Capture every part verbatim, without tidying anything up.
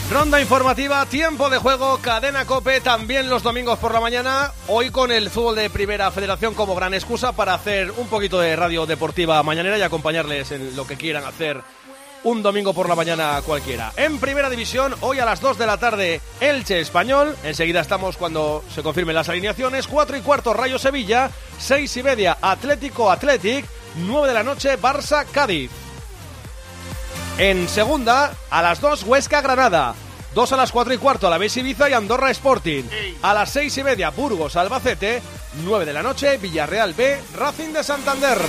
Ronda informativa, tiempo de juego, Cadena COPE, también los domingos por la mañana, hoy con el fútbol de Primera Federación como gran excusa para hacer un poquito de radio deportiva mañanera y acompañarles en lo que quieran hacer un domingo por la mañana cualquiera. En Primera División, hoy a las dos de la tarde, Elche Español, enseguida estamos cuando se confirmen las alineaciones, cuatro y cuarto Rayo Sevilla, seis y media Atlético Athletic, nueve de la noche Barça Cádiz. En segunda, a las dos, Huesca Granada. dos a las cuatro y cuarto, Alavés Ibiza y Andorra Sporting. A las seis y media, Burgos Albacete. nueve de la noche, Villarreal B, Racing de Santander.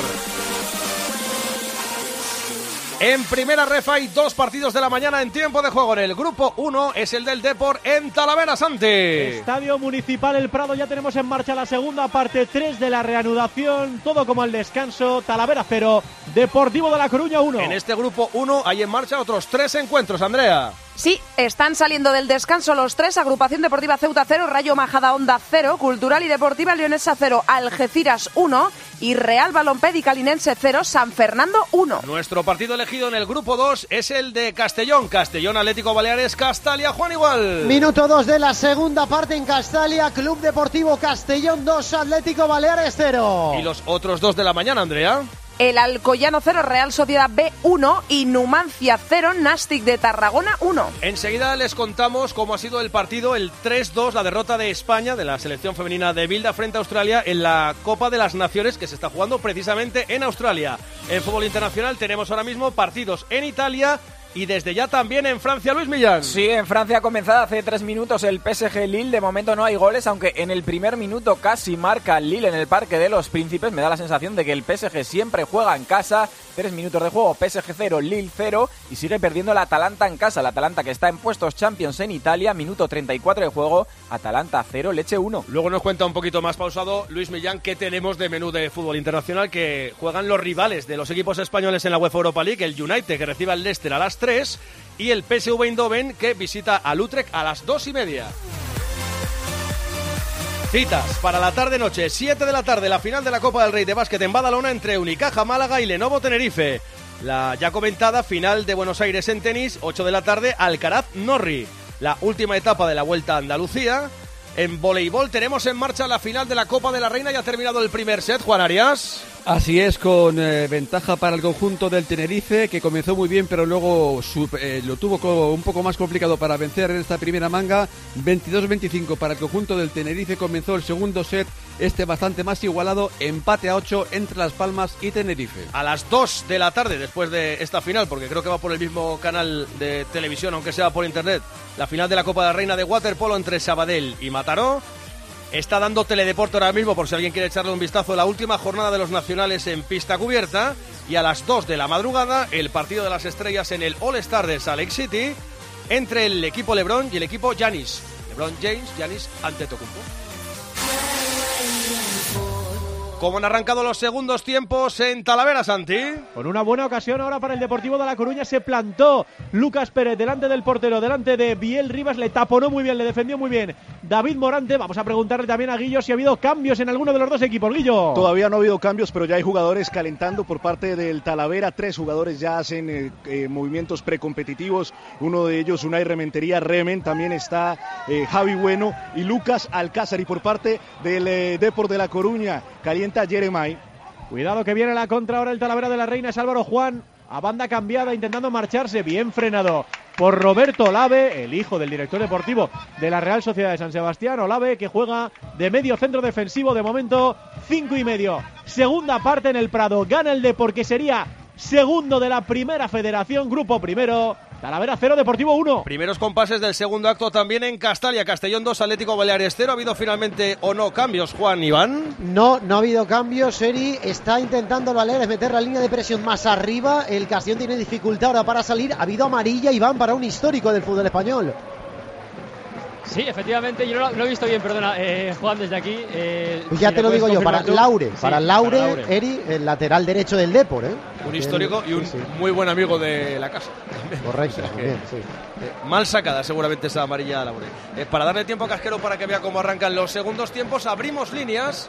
En Primera Ref hay dos partidos de la mañana en tiempo de juego. En el grupo uno es el del Depor en Talavera, Santi. Estadio Municipal El Prado, ya tenemos en marcha la segunda parte tres de la reanudación. Todo como al descanso, Talavera cero, Deportivo de La Coruña uno. En este grupo uno hay en marcha otros tres encuentros, Andrea. Sí, están saliendo del descanso los tres. Agrupación Deportiva Ceuta cero, Rayo Majadahonda cero, Cultural y Deportiva Leonesa cero, Algeciras uno y Real Balompédica Linense cero, San Fernando uno. Nuestro partido elegido en el grupo dos es el de Castellón. Castellón Atlético Baleares, Castalia, Juan Igual. Minuto dos de la segunda parte en Castalia, Club Deportivo Castellón dos, Atlético Baleares cero. Y los otros dos de la mañana, Andrea. El Alcoyano cero, Real Sociedad B uno y Numancia cero, Nastic de Tarragona uno. Enseguida les contamos cómo ha sido el partido, el tres dos, la derrota de España, de la selección femenina de Bilda frente a Australia en la Copa de las Naciones que se está jugando precisamente en Australia. En fútbol internacional tenemos ahora mismo partidos en Italia y desde ya también en Francia, Luis Millán. Sí, en Francia ha comenzado hace tres minutos el P S G Lille. De momento no hay goles, aunque en el primer minuto casi marca Lille en el Parque de los Príncipes. Me da la sensación de que el P S G siempre juega en casa. Tres minutos de juego, P S G cero, Lille cero. Y sigue perdiendo el Atalanta en casa. El Atalanta que está en puestos Champions en Italia. Minuto treinta y cuatro de juego, Atalanta cero, Lecce uno. Luego nos cuenta un poquito más pausado Luis Millán qué tenemos de menú de fútbol internacional, que juegan los rivales de los equipos españoles en la UEFA Europa League. El United, que recibe al Leicester a las tres, y el P S V Eindhoven, que visita al Utrecht a las dos y media. Citas para la tarde-noche, siete de la tarde, la final de la Copa del Rey de Básquet en Badalona entre Unicaja Málaga y Lenovo Tenerife. La ya comentada final de Buenos Aires en tenis, ocho de la tarde, Alcaraz Norri. La última etapa de la Vuelta a Andalucía. En voleibol tenemos en marcha la final de la Copa de la Reina. Ya ha terminado el primer set, Juan Arias. Así es, con eh, ventaja para el conjunto del Tenerife, que comenzó muy bien, pero luego su, eh, lo tuvo co- un poco más complicado para vencer en esta primera manga. veintidós veinticinco para el conjunto del Tenerife. Comenzó el segundo set, este bastante más igualado, empate a ocho entre Las Palmas y Tenerife. A las dos de la tarde, después de esta final, porque creo que va por el mismo canal de televisión, aunque sea por internet, la final de la Copa de la Reina de waterpolo entre Sabadell y Mataró. Está dando Teledeporte ahora mismo, por si alguien quiere echarle un vistazo, la última jornada de los nacionales en pista cubierta. Y a las dos de la madrugada, el partido de las estrellas en el All-Star de Salt Lake City entre el equipo LeBron y el equipo Giannis. LeBron James, Giannis Antetokounmpo. ¿Cómo han arrancado los segundos tiempos en Talavera, Santi? Con una buena ocasión ahora para el Deportivo de La Coruña. Se plantó Lucas Pérez delante del portero, delante de Biel Rivas. Le taponó muy bien, le defendió muy bien David Morante. Vamos a preguntarle también a Guillo si ha habido cambios en alguno de los dos equipos. Guillo. Todavía no ha habido cambios, pero ya hay jugadores calentando por parte del Talavera. Tres jugadores ya hacen eh, eh, movimientos precompetitivos. Uno de ellos, Unai Rementería Remen. También está eh, Javi Bueno y Lucas Alcázar. Y por parte del eh, Depor de La Coruña, calienta Jeremai. Cuidado que viene la contra ahora el Talavera de la Reina. Es Álvaro Juan a banda cambiada intentando marcharse. Bien frenado por Roberto Olave, el hijo del director deportivo de la Real Sociedad de San Sebastián. Olave, que juega de medio centro defensivo. De momento cinco y medio. Segunda parte en el Prado. Gana el Depor, que sería segundo de la Primera Federación, grupo primero. Talavera cero, Deportivo uno. Primeros compases del segundo acto también en Castalia. Castellón dos, Atlético Baleares cero. ¿Ha habido finalmente o no cambios, Juan Iván? No, no ha habido cambios. Eri está intentando el Baleares meter la línea de presión más arriba. El Castellón tiene dificultad ahora para salir. Ha habido amarilla, Iván, para un histórico del fútbol español. Sí, efectivamente, yo no lo he visto bien, perdona, eh, Juan, desde aquí. Eh, pues ya si te lo digo yo, para tú. Laure, Sí, para Laure, para Laure, Eri, el lateral derecho del Depor, ¿eh? Un histórico y un sí, sí. muy buen amigo de la casa. Correcto, O sea que, bien, sí. eh, mal sacada seguramente esa amarilla a Laure. Eh, para darle tiempo a Casquero para que vea cómo arrancan los segundos tiempos, abrimos líneas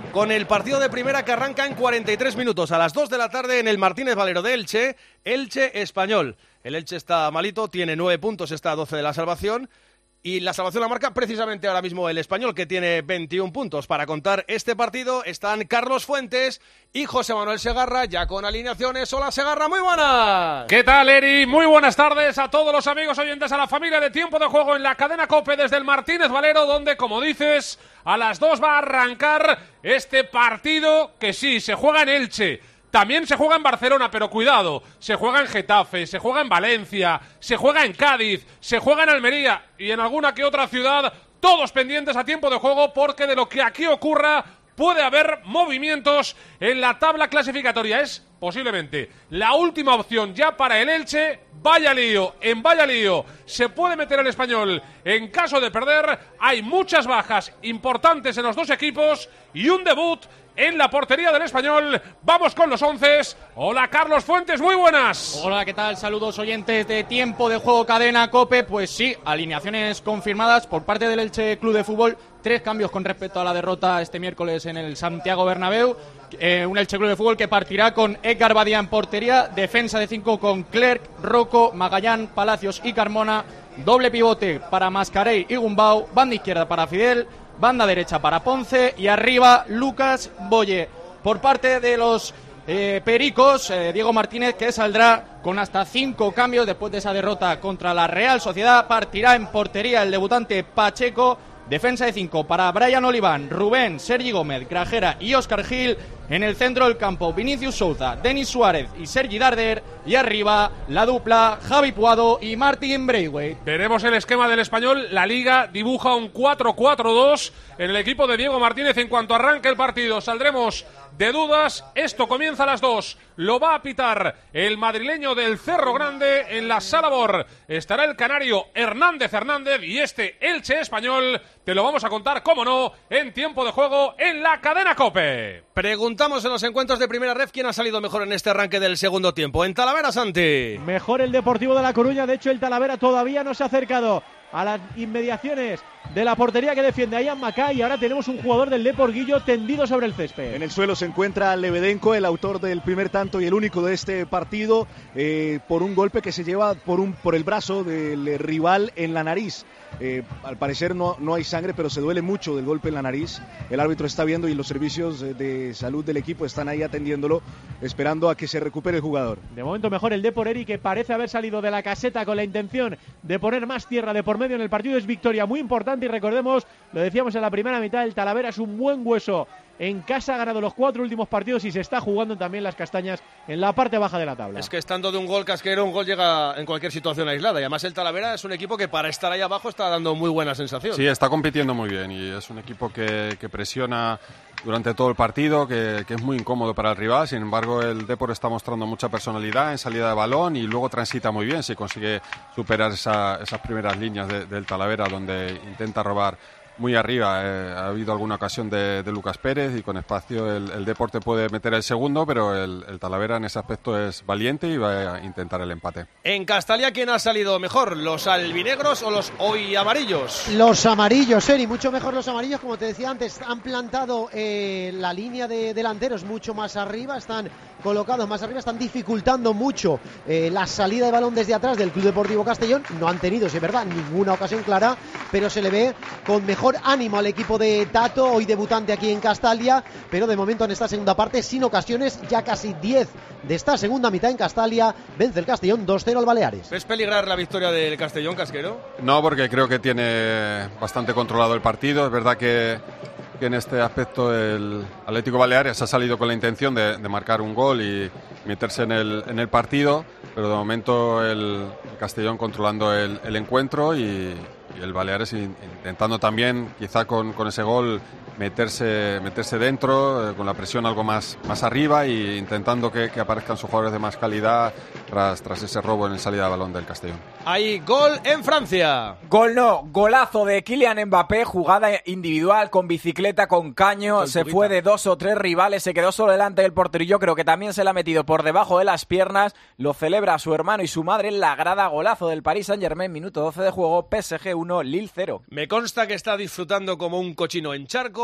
con el partido de primera que arranca en cuarenta y tres minutos, a las dos de la tarde en el Martínez Valero de Elche, Elche Español. El Elche está malito, tiene nueve puntos, está a doce de la salvación. Y la salvación la marca precisamente ahora mismo el Español, que tiene veintiún puntos. Para contar este partido están Carlos Fuentes y José Manuel Segarra, ya con alineaciones. Hola Segarra, muy buenas. ¿Qué tal, Eri? Muy buenas tardes a todos los amigos oyentes, a la familia de Tiempo de Juego en la cadena COPE desde el Martínez Valero, donde, como dices, a las dos va a arrancar este partido que sí, se juega en Elche. También se juega en Barcelona, pero cuidado, se juega en Getafe, se juega en Valencia, se juega en Cádiz, se juega en Almería y en alguna que otra ciudad, todos pendientes a Tiempo de Juego, porque de lo que aquí ocurra puede haber movimientos en la tabla clasificatoria. Es posiblemente la última opción ya para el Elche. Vaya lío, en vaya lío se puede meter el Español en caso de perder. Hay muchas bajas importantes en los dos equipos y un debut en la portería del Español. Vamos con los once. Hola Carlos Fuentes, muy buenas. Hola, ¿qué tal? Saludos oyentes de Tiempo de Juego Cadena COPE. Pues sí, alineaciones confirmadas por parte del Elche Club de Fútbol. Tres cambios con respecto a la derrota este miércoles en el Santiago Bernabéu. Eh, un Elche Club de Fútbol que partirá con Edgar Badía en portería, defensa de cinco con Clerc, Rocco, Magallán, Palacios y Carmona, doble pivote para Mascarell y Gumbau, banda izquierda para Fidel, banda derecha para Ponce y arriba Lucas Boye. Por parte de los eh, Pericos, eh, Diego Martínez, que saldrá con hasta cinco cambios después de esa derrota contra la Real Sociedad. Partirá en portería el debutante Pacheco, defensa de cinco para Brian Oliván, Rubén, Sergi Gómez, Grajera y Óscar Gil. En el centro del campo, Vinicius Souza, Denis Suárez y Sergi Darder. Y arriba, la dupla Javi Puado y Martin Braithwaite. Veremos el esquema del Español. La Liga dibuja un cuatro cuatro dos en el equipo de Diego Martínez. En cuanto arranque el partido, saldremos de dudas. Esto comienza a las dos. Lo va a pitar el madrileño del Cerro Grande. En la Sala Bor estará el canario Hernández Hernández. Y este Elche Español te lo vamos a contar, cómo no, en Tiempo de Juego en la cadena COPE. Preguntamos en los encuentros de Primera Ref quién ha salido mejor en este arranque del segundo tiempo. En Talavera, Santi. Mejor el Deportivo de La Coruña. De hecho, el Talavera todavía no se ha acercado a las inmediaciones de la portería que defiende a Ian Macay. Y ahora tenemos un jugador del Depor, Guillo, tendido sobre el césped. En el suelo se encuentra Lebedenko, el autor del primer tanto y el único de este partido, eh, por un golpe que se lleva por, un, por el brazo del rival en la nariz. Eh, al parecer no, no hay sangre, pero se duele mucho del golpe en la nariz. El árbitro está viendo y los servicios de salud del equipo están ahí atendiéndolo, esperando a que se recupere el jugador. De momento mejor el Depor, Eri, que parece haber salido de la caseta con la intención de poner más tierra de por medio en el partido. Es victoria muy importante y recordemos, lo decíamos en la primera mitad, el Talavera es un buen hueso. En casa ha ganado los cuatro últimos partidos y se está jugando también las castañas en la parte baja de la tabla. Es que estando de un gol Casquero, un gol llega en cualquier situación aislada. Y además el Talavera es un equipo que para estar ahí abajo está dando muy buena sensación. Sí, está compitiendo muy bien y es un equipo que, que presiona durante todo el partido, que, que es muy incómodo para el rival. Sin embargo, el Depor está mostrando mucha personalidad en salida de balón y luego transita muy bien si consigue superar esa, esas primeras líneas de, del Talavera, donde intenta robar muy arriba. Eh, ha habido alguna ocasión de, de Lucas Pérez y con espacio el, el Deporte puede meter el segundo, pero el, el Talavera en ese aspecto es valiente y va a intentar el empate. En Castalia, ¿quién ha salido mejor? ¿Los albinegros o los hoy amarillos? Los amarillos, Eri, mucho mejor los amarillos. Como te decía antes, han plantado eh, la línea de delanteros mucho más arriba, están colocados más arriba, están dificultando mucho eh, la salida de balón desde atrás del Club Deportivo Castellón. No han tenido, si es verdad, ninguna ocasión clara, pero se le ve con mejor ánimo al equipo de Tato, hoy debutante aquí en Castalia, pero de momento en esta segunda parte sin ocasiones, ya casi diez de esta segunda mitad en Castalia. Vence el Castellón dos cero al Baleares. ¿Ves peligrar la victoria del Castellón, Casquero? No, porque creo que tiene bastante controlado el partido. Es verdad que, que en este aspecto el Atlético Baleares ha salido con la intención de, de marcar un gol y meterse en el, en el partido, pero de momento el, el Castellón controlando el, el encuentro y, y el Baleares intentando también, quizá con, con ese gol, meterse meterse dentro, eh, con la presión algo más, más arriba e intentando que, que aparezcan sus jugadores de más calidad tras, tras ese robo en el salida de balón del Castellón. Hay gol en Francia. Gol no, golazo de Kylian Mbappé, jugada individual con bicicleta, con caño, se fue de dos o tres rivales, se quedó solo delante del portero y yo creo que también se le ha metido por debajo de las piernas, lo celebra su hermano y su madre en la grada. Golazo del Paris Saint-Germain, minuto doce de juego, P S G uno, Lille cero. Me consta que está disfrutando como un cochino en charco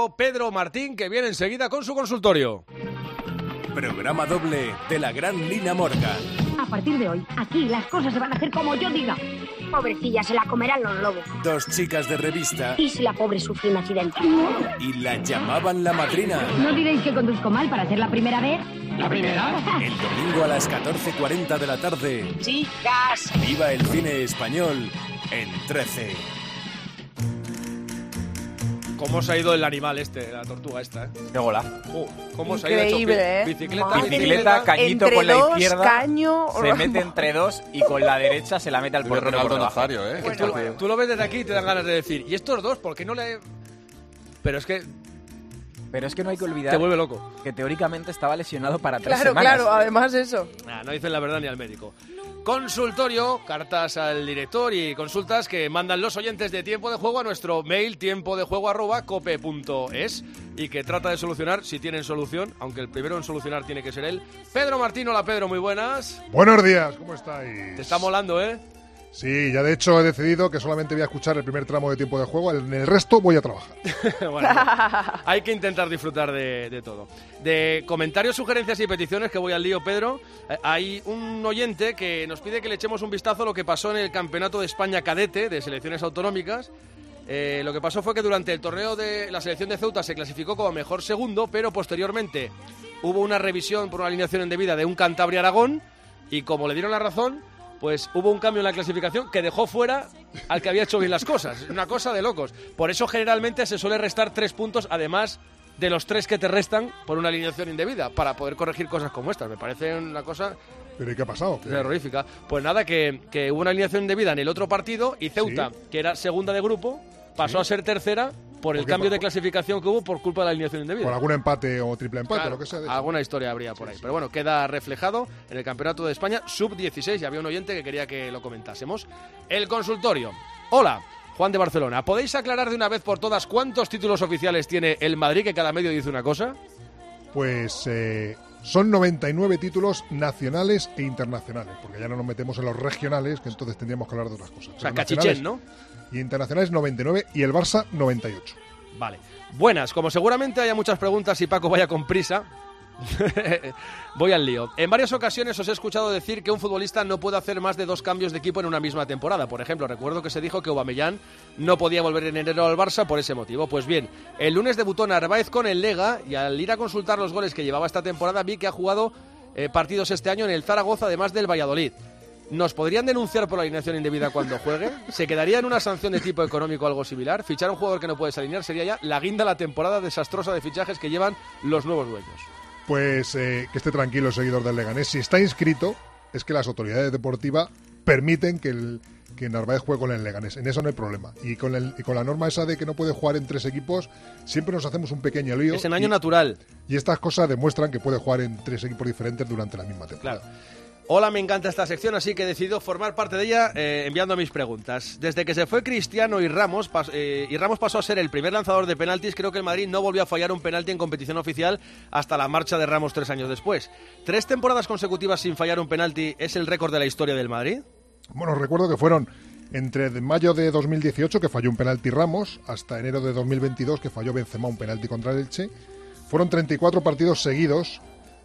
amigo Pedro Martín, que viene enseguida con su consultorio. Programa doble de la gran Lina Morga. A partir de hoy, aquí las cosas se van a hacer como yo diga. Pobrecilla, se la comerán los lobos. Dos chicas de revista. ¿Y si la pobre sufre un accidente? Y la llamaban la madrina. ¿No diréis que conduzco mal para hacer la primera vez? ¿La primera? El domingo a las catorce cuarenta de la tarde. Chicas. Viva el cine español en trece. ¿Cómo se ha ido el animal este, la tortuga esta, eh? Qué gola. Uh, ¿Cómo se ha Increíble, ido? ¿eh? Bicicleta, Madre Bicicleta, cañito Entre con la dos, izquierda. caño, Se mete entre dos y con la derecha se la mete al De portero. Ronaldo por debajo. Nazario, ¿eh? Tú, tú lo ves desde aquí y te dan ganas de decir, ¿y estos dos por qué no le...? Pero es que Pero es que no hay que olvidar te vuelve loco. que teóricamente estaba lesionado para tres Claro, semanas. claro, además eso. Ah, no dicen la verdad ni al médico. Consultorio, cartas al director y consultas que mandan los oyentes de Tiempo de Juego a nuestro mail tiempo de juego arroba cope punto es y que trata de solucionar, si tienen solución, aunque el primero en solucionar tiene que ser él. Pedro Martín, hola Pedro, muy buenas. Buenos días, ¿cómo estáis? Te está molando, ¿eh? Sí, ya de hecho he decidido que solamente voy a escuchar el primer tramo de Tiempo de Juego, en el resto voy a trabajar. Bueno, hay que intentar disfrutar de, de todo. De comentarios, sugerencias y peticiones, que voy al lío, Pedro, eh, hay un oyente que nos pide que le echemos un vistazo a lo que pasó en el Campeonato de España Cadete de Selecciones Autonómicas. Eh, lo que pasó fue que durante el torneo de la selección de Ceuta se clasificó como mejor segundo, pero posteriormente hubo una revisión por una alineación indebida de un Cantabria-Aragón y como le dieron la razón, pues hubo un cambio en la clasificación que dejó fuera al que había hecho bien las cosas. Una cosa de locos. Por eso generalmente se suele restar tres puntos, además de los tres que te restan por una alineación indebida, para poder corregir cosas como estas. Me parece una cosa... ¿Pero y qué ha pasado? ¿Qué? Terrorífica. Pues nada, que, que hubo una alineación indebida en el otro partido y Ceuta, ¿Sí? que era segunda de grupo, pasó ¿Sí? a ser tercera por el ¿Por qué? cambio ¿Por- de clasificación que hubo por culpa de la alineación indebida. Por algún empate o triple empate, Claro, lo que sea. De hecho. alguna historia habría por Sí, ahí. sí. Pero bueno, queda reflejado en el Campeonato de España sub dieciséis y había un oyente que quería que lo comentásemos. El consultorio. Hola, Juan de Barcelona. ¿Podéis aclarar de una vez por todas cuántos títulos oficiales tiene el Madrid, que cada medio dice una cosa? Pues eh, son noventa y nueve títulos nacionales e internacionales, porque ya no nos metemos en los regionales, que entonces tendríamos que hablar de otras cosas. O sea, Pero cachichén, ¿no? nacionales Y internacionales noventa y nueve y el Barça noventa y ocho. Vale. Buenas, como seguramente haya muchas preguntas y Paco vaya con prisa, voy al lío. En varias ocasiones os he escuchado decir que un futbolista no puede hacer más de dos cambios de equipo en una misma temporada. Por ejemplo, recuerdo que se dijo que Aubameyang no podía volver en enero al Barça por ese motivo. Pues bien, el lunes debutó Narváez con el Lega y al ir a consultar los goles que llevaba esta temporada vi que ha jugado eh, partidos este año en el Zaragoza, además del Valladolid. ¿Nos podrían denunciar por la alineación indebida cuando juegue? ¿Se quedaría en una sanción de tipo económico o algo similar? Fichar a un jugador que no puedes alinear sería ya la guinda a la temporada desastrosa de fichajes que llevan los nuevos dueños. Pues eh, que esté tranquilo, seguidor del Leganés. Si está inscrito, es que las autoridades deportivas permiten que el que Narváez juegue con el Leganés. En eso no hay problema. Y con, el, y con la norma esa de que no puede jugar en tres equipos, siempre nos hacemos un pequeño lío. Es en año y, natural. Y estas cosas demuestran que puede jugar en tres equipos diferentes durante la misma temporada. Claro. Hola, me encanta esta sección, así que he decidido formar parte de ella eh, enviando mis preguntas. Desde que se fue Cristiano y Ramos, pas, eh, y Ramos pasó a ser el primer lanzador de penaltis, creo que el Madrid no volvió a fallar un penalti en competición oficial hasta la marcha de Ramos tres años después. ¿Tres temporadas consecutivas sin fallar un penalti es el récord de la historia del Madrid? Bueno, recuerdo que fueron entre mayo de dos mil dieciocho, que falló un penalti Ramos, hasta enero de dos mil veintidós, que falló Benzema un penalti contra el Elche. Fueron treinta y cuatro partidos seguidos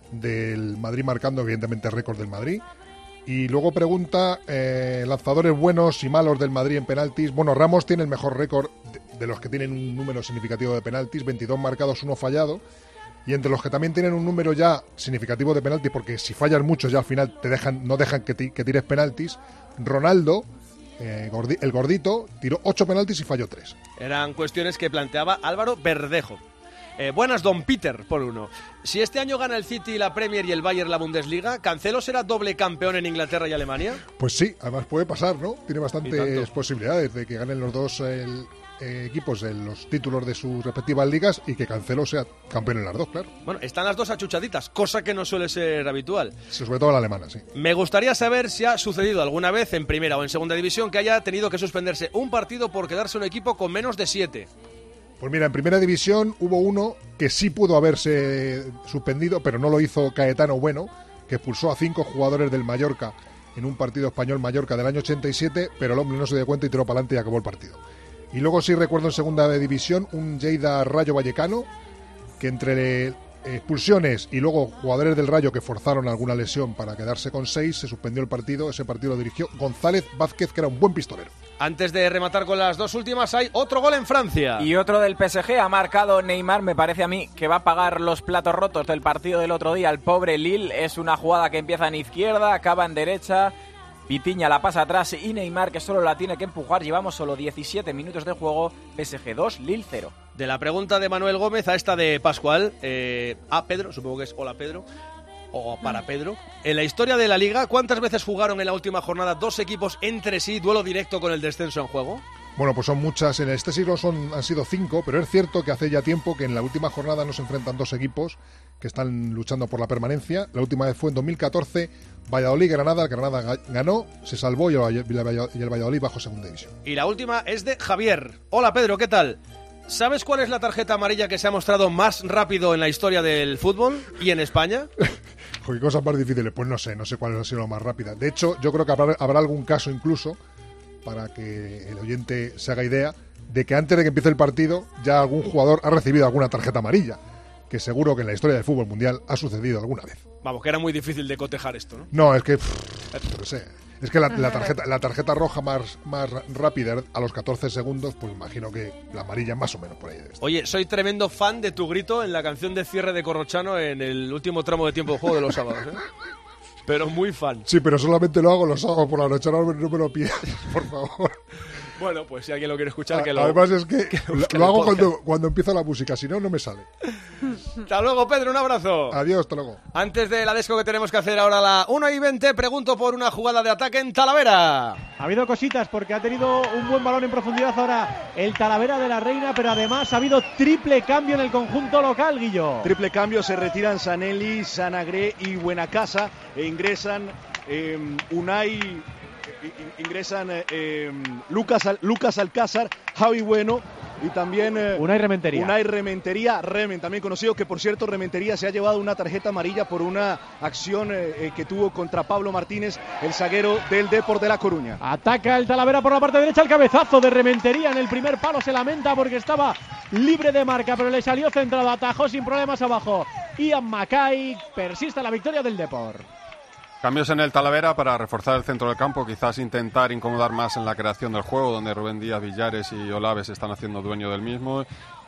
del Madrid marcando evidentemente el récord del Madrid. Y luego pregunta eh, lanzadores buenos y malos del Madrid en penaltis. Bueno, Ramos tiene el mejor récord de, de los que tienen un número significativo de penaltis, veintidós marcados, uno fallado. Y entre los que también tienen un número ya significativo de penaltis, porque si fallas muchos ya al final te dejan, no dejan que, ti, que tires penaltis, Ronaldo, eh, gordi, el gordito, tiró ocho penaltis y falló tres. Eran cuestiones que planteaba Álvaro Verdejo. Eh, buenas, don Peter, por uno. Si este año gana el City, la Premier y el Bayern la Bundesliga, ¿Cancelo será doble campeón en Inglaterra y Alemania? Pues sí, además puede pasar, ¿no? Tiene bastantes posibilidades de que ganen los dos el, eh, equipos en los títulos de sus respectivas ligas y que Cancelo sea campeón en las dos, claro. Bueno, están las dos achuchaditas, cosa que no suele ser habitual. Sí, sobre todo la alemana, sí. Me gustaría saber si ha sucedido alguna vez en primera o en segunda división que haya tenido que suspenderse un partido por quedarse un equipo con menos de siete. Pues mira, en primera división hubo uno que sí pudo haberse suspendido, pero no lo hizo Caetano Bueno, que expulsó a cinco jugadores del Mallorca en un partido español Mallorca del año ochenta y siete, pero el hombre no se dio cuenta y tiró para adelante y acabó el partido. Y luego sí recuerdo en segunda división un Lleida Rayo Vallecano, que entre expulsiones y luego jugadores del Rayo que forzaron alguna lesión para quedarse con seis, se suspendió el partido. Ese partido lo dirigió González Vázquez, que era un buen pistolero. Antes de rematar con las dos últimas, hay otro gol en Francia. Y otro del P S G, ha marcado Neymar. Me parece a mí que va a pagar los platos rotos del partido del otro día. El pobre Lille, es una jugada que empieza en izquierda, acaba en derecha. Vitinha la pasa atrás y Neymar, que solo la tiene que empujar. Llevamos solo diecisiete minutos de juego. P S G dos, Lille cero. De la pregunta de Manuel Gómez a esta de Pascual, eh, a Pedro, supongo que es hola Pedro, o para Pedro. En la historia de la Liga, ¿cuántas veces jugaron en la última jornada dos equipos entre sí, duelo directo con el descenso en juego? Bueno, pues son muchas. En este siglo son, han sido cinco, pero es cierto que hace ya tiempo que en la última jornada no se enfrentan dos equipos que están luchando por la permanencia. La última vez fue en dos mil catorce, Valladolid-Granada. El Granada ganó, se salvó y el Valladolid bajó segunda división. Y la última es de Javier. Hola Pedro, ¿qué tal? ¿Sabes cuál es la tarjeta amarilla que se ha mostrado más rápido en la historia del fútbol y en España? Joder, cosas más difíciles. Pues no sé, no sé cuál ha sido la más rápida. De hecho, yo creo que habrá, habrá algún caso incluso, para que el oyente se haga idea, de que antes de que empiece el partido ya algún jugador ha recibido alguna tarjeta amarilla, que seguro que en la historia del fútbol mundial ha sucedido alguna vez. Vamos, que era muy difícil de cotejar esto, ¿no? No, es que... Pff, no sé. Es que la, la, tarjeta, la tarjeta roja más, más rápida a los catorce segundos, pues imagino que la amarilla más o menos por ahí debe estar. Oye, soy tremendo fan de tu grito en la canción de cierre de Corrochano en el último tramo de tiempo de juego de los sábados, ¿eh? Pero muy fan. Sí, pero solamente lo hago los sábados por la noche, no, no me lo pidas, por favor. Bueno, pues si alguien lo quiere escuchar, A, que lo... Además es que, que lo, lo hago cuando, cuando empieza la música, si no, no me sale. Hasta luego, Pedro, un abrazo. Adiós, hasta luego. Antes de la desco que tenemos que hacer ahora la una y veinte, pregunto por una jugada de ataque en Talavera. Ha habido cositas porque ha tenido un buen balón en profundidad ahora el Talavera de la Reina, pero además ha habido triple cambio en el conjunto local, Guillo. Triple cambio, se retiran Sanelli, Sanagré y Buenacasa e ingresan eh, Unai... ingresan eh, Lucas, Lucas Alcázar, Javi Bueno y también eh, Unai Rementería. Unai Rementería, Remen, también conocido, que por cierto Rementería se ha llevado una tarjeta amarilla por una acción eh, que tuvo contra Pablo Martínez, el zaguero del Depor de La Coruña. Ataca el Talavera por la parte derecha, el cabezazo de Rementería en el primer palo, se lamenta porque estaba libre de marca, pero le salió centrado, atajó sin problemas abajo. Ian Mackay, persiste la victoria del Depor. Cambios en el Talavera para reforzar el centro del campo, quizás intentar incomodar más en la creación del juego, donde Rubén Díaz, Villares y Olaves se están haciendo dueño del mismo,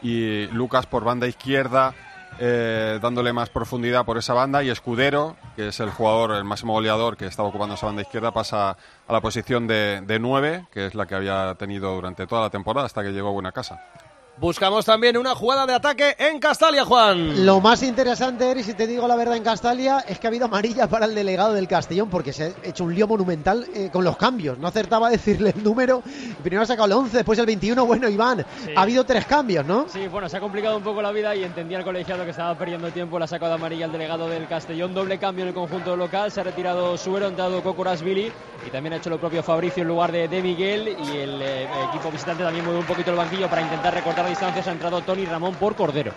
y Lucas por banda izquierda, eh, dándole más profundidad por esa banda, y Escudero, que es el jugador, el máximo goleador que estaba ocupando esa banda izquierda, pasa a la posición de, de nueve, que es la que había tenido durante toda la temporada hasta que llegó a Buenacasa. Buscamos también una jugada de ataque en Castalia, Juan. Lo más interesante, Eri, si te digo la verdad, en Castalia, es que ha habido amarilla para el delegado del Castellón, porque se ha hecho un lío monumental eh, con los cambios. No acertaba a decirle el número. Primero ha sacado el once, después el veintiuno. Bueno, Iván, sí. Ha habido tres cambios, ¿no? Sí, bueno, se ha complicado un poco la vida y entendía el colegiado que estaba perdiendo tiempo. Le ha sacado de amarilla al delegado del Castellón. Doble cambio en el conjunto local. Se ha retirado Suero, ha entrado Kokorashvili y también ha hecho lo propio Fabricio en lugar de, de Miguel. Y el eh, equipo visitante también mueve un poquito el banquillo para intentar recortar distancias. Ha entrado Tony Ramón por Cordero.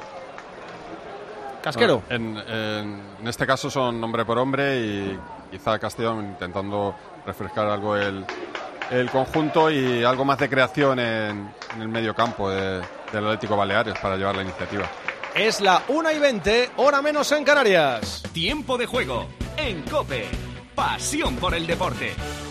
Casquero. Bueno, en, en, en este caso son hombre por hombre y quizá Castellón intentando refrescar algo el, el conjunto y algo más de creación en, en el medio campo de, del Atlético Baleares para llevar la iniciativa. Es la una y veinte, hora menos en Canarias. Tiempo de juego en COPE. Pasión por el deporte.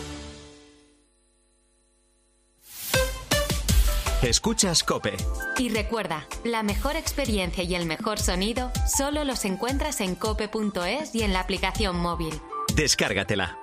Escuchas COPE. Y recuerda, la mejor experiencia y el mejor sonido solo los encuentras en cope punto es y en la aplicación móvil. Descárgatela.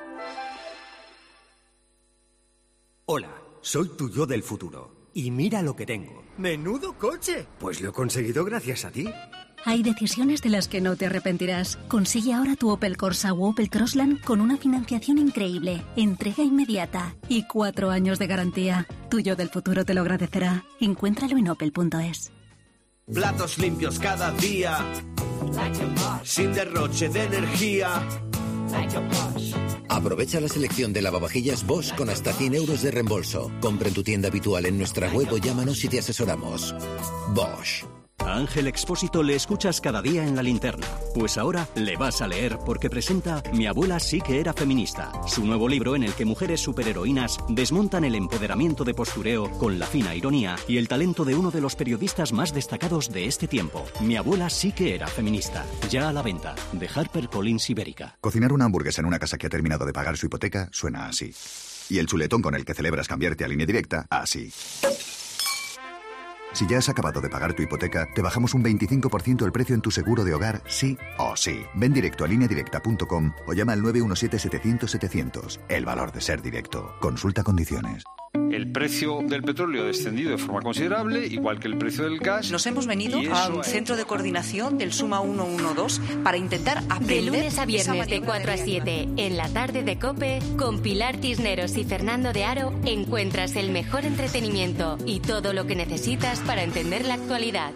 Hola, soy tu yo del futuro. Y mira lo que tengo. ¡Menudo coche! Pues lo he conseguido gracias a ti. Hay decisiones de las que no te arrepentirás. Consigue ahora tu Opel Corsa o Opel Crossland con una financiación increíble, entrega inmediata y cuatro años de garantía. Tuyo del futuro te lo agradecerá. Encuéntralo en opel punto es. Platos limpios cada día, sin derroche de energía. Aprovecha la selección de lavavajillas Bosch con hasta cien euros de reembolso. Compra en tu tienda habitual en nuestra web o llámanos y te asesoramos. Bosch. A Ángel Expósito le escuchas cada día en La Linterna. Pues ahora le vas a leer porque presenta Mi abuela sí que era feminista, su nuevo libro en el que mujeres superheroínas desmontan el empoderamiento de postureo con la fina ironía y el talento de uno de los periodistas más destacados de este tiempo. Mi abuela sí que era feminista. Ya a la venta, de HarperCollins Ibérica. Cocinar una hamburguesa en una casa que ha terminado de pagar su hipoteca suena así. Y el chuletón con el que celebras cambiarte a Línea Directa, así. Si ya has acabado de pagar tu hipoteca, te bajamos un veinticinco por ciento el precio en tu seguro de hogar, sí o sí. Ven directo a línea directa punto com o llama al nueve uno siete, setecientos, setecientos. El valor de ser directo. Consulta condiciones. El precio del petróleo ha descendido de forma considerable, igual que el precio del gas. Nos hemos venido a un centro de coordinación del Suma ciento doce para intentar aprender. De lunes a viernes de cuatro a siete, en la tarde de COPE, con Pilar Cisneros y Fernando de Aro, encuentras el mejor entretenimiento y todo lo que necesitas para entender la actualidad.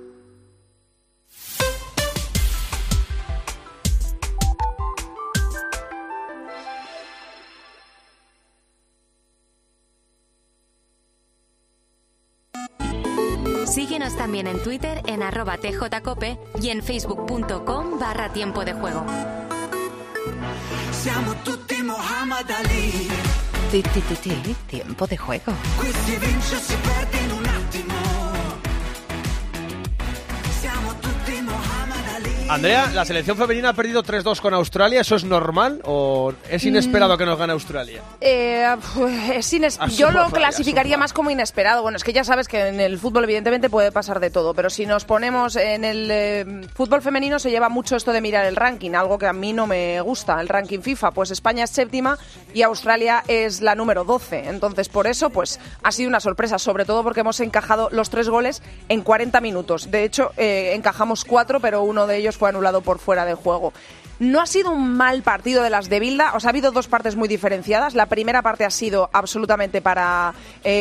Síguenos también en Twitter en arroba tjcope y en facebook.com barra tiempo de juego. Siamo tutti Muhammad Ali. Ti, ti, ti, ti, tiempo de juego. Qui si vince o si perde in un attimo. Siamo tutti Muhammad Ali. Andrea, la selección femenina ha perdido tres dos con Australia. ¿Eso es normal o es inesperado mm. que nos gane Australia? Eh, es ines- Yo lo clasificaría más como inesperado. Bueno, es que ya sabes que en el fútbol evidentemente puede pasar de todo, pero si nos ponemos en el eh, fútbol femenino se lleva mucho esto de mirar el ranking, algo que a mí no me gusta, el ranking FIFA. Pues España es séptima y Australia es la número doce. Entonces, por eso, pues ha sido una sorpresa, sobre todo porque hemos encajado los tres goles en cuarenta minutos. De hecho, eh, encajamos cuatro, pero uno de ellos fue anulado por fuera de juego. No ha sido un mal partido de las de Bilda, o sea, ha habido dos partes muy diferenciadas. La primera parte ha sido absolutamente para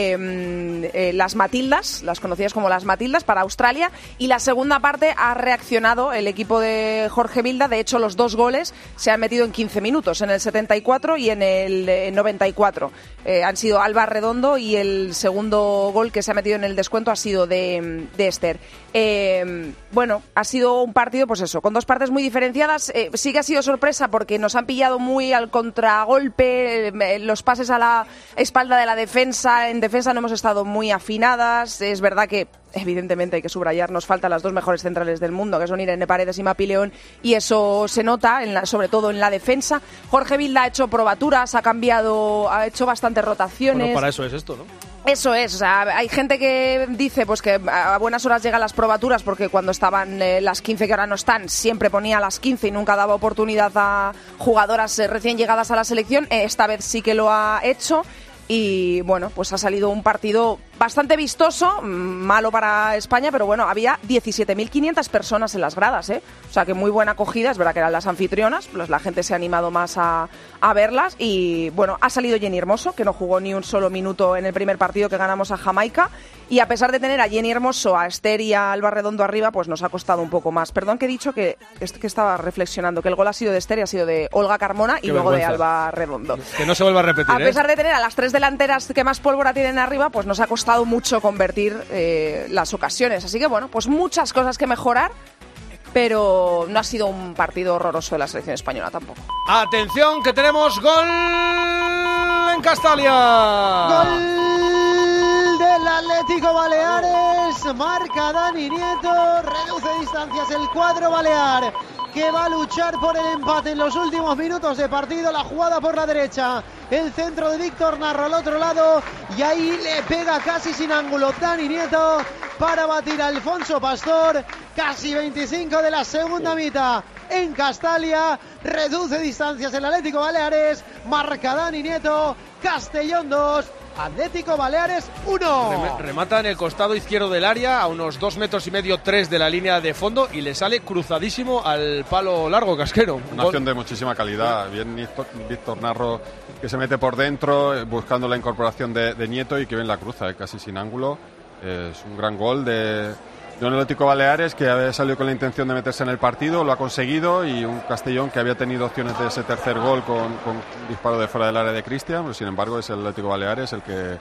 eh, eh, las Matildas, las conocidas como las Matildas, para Australia, y la segunda parte ha reaccionado el equipo de Jorge Bilda. De hecho, los dos goles se han metido en quince minutos, en el setenta y cuatro y en el eh, noventa y cuatro. Eh, han sido Alba Redondo y el segundo gol que se ha metido en el descuento ha sido de, de Esther. Eh, bueno, ha sido un partido, pues eso, con dos partes muy diferenciadas. Eh, sí que ha sido sorpresa porque nos han pillado muy al contragolpe, eh, los pases a la espalda de la defensa. En defensa no hemos estado muy afinadas. Es verdad que, evidentemente, hay que subrayar, nos faltan las dos mejores centrales del mundo, que son Irene Paredes y Mapi León, y eso se nota, en la, sobre todo en la defensa. Jorge Bilda ha hecho probaturas, ha cambiado, ha hecho bastantes rotaciones. Bueno, para eso es esto, ¿no? Eso es, o sea, hay gente que dice pues que a buenas horas llegan las probaturas porque cuando estaban eh, las quince que ahora no están, siempre ponía las quince y nunca daba oportunidad a jugadoras eh, recién llegadas a la selección. Eh, esta vez sí que lo ha hecho. Y bueno, pues ha salido un partido bastante vistoso, malo para España, pero bueno, había diecisiete mil quinientas personas en las gradas, ¿eh? O sea que muy buena acogida, es verdad que eran las anfitrionas, pues la gente se ha animado más a, a verlas. Y bueno, ha salido Jenny Hermoso, que no jugó ni un solo minuto en el primer partido que ganamos a Jamaica, y a pesar de tener a Jenny Hermoso, a Esther y a Alba Redondo arriba, pues nos ha costado un poco más. Perdón que he dicho que, que estaba reflexionando, que el gol ha sido de Esther y ha sido de Olga Carmona y Qué luego vergüenza. de Alba Redondo. Que no se vuelva a repetir, A pesar ¿eh? de tener a las tres delanteras que más pólvora tienen arriba, pues nos ha costado mucho convertir eh, las ocasiones. Así que bueno, pues muchas cosas que mejorar, pero no ha sido un partido horroroso de la selección española tampoco. Atención, que tenemos gol en Castalia. Gol del Atlético Baleares, marca Dani Nieto, reduce distancias el cuadro balear, que va a luchar por el empate en los últimos minutos de partido. La jugada por la derecha, el centro de Víctor Narro al otro lado, y ahí le pega casi sin ángulo Dani Nieto para batir a Alfonso Pastor. Casi veinticinco de la segunda mitad en Castalia, reduce distancias el Atlético Baleares, marca Dani Nieto, Castellón dos, Atlético Baleares uno. Remata en el costado izquierdo del área, a unos dos metros y medio, tres de la línea de fondo, y le sale cruzadísimo al palo largo, Casquero. Una acción de muchísima calidad. Bien Víctor Narro, que se mete por dentro, buscando la incorporación de, de Nieto, y que bien la cruza, eh, casi sin ángulo. Eh, es un gran gol de, de un Atlético Baleares que había salido con la intención de meterse en el partido, lo ha conseguido, y un Castellón que había tenido opciones de ese tercer gol con, con disparo de fuera del área de Cristian, pero sin embargo es el Atlético Baleares el que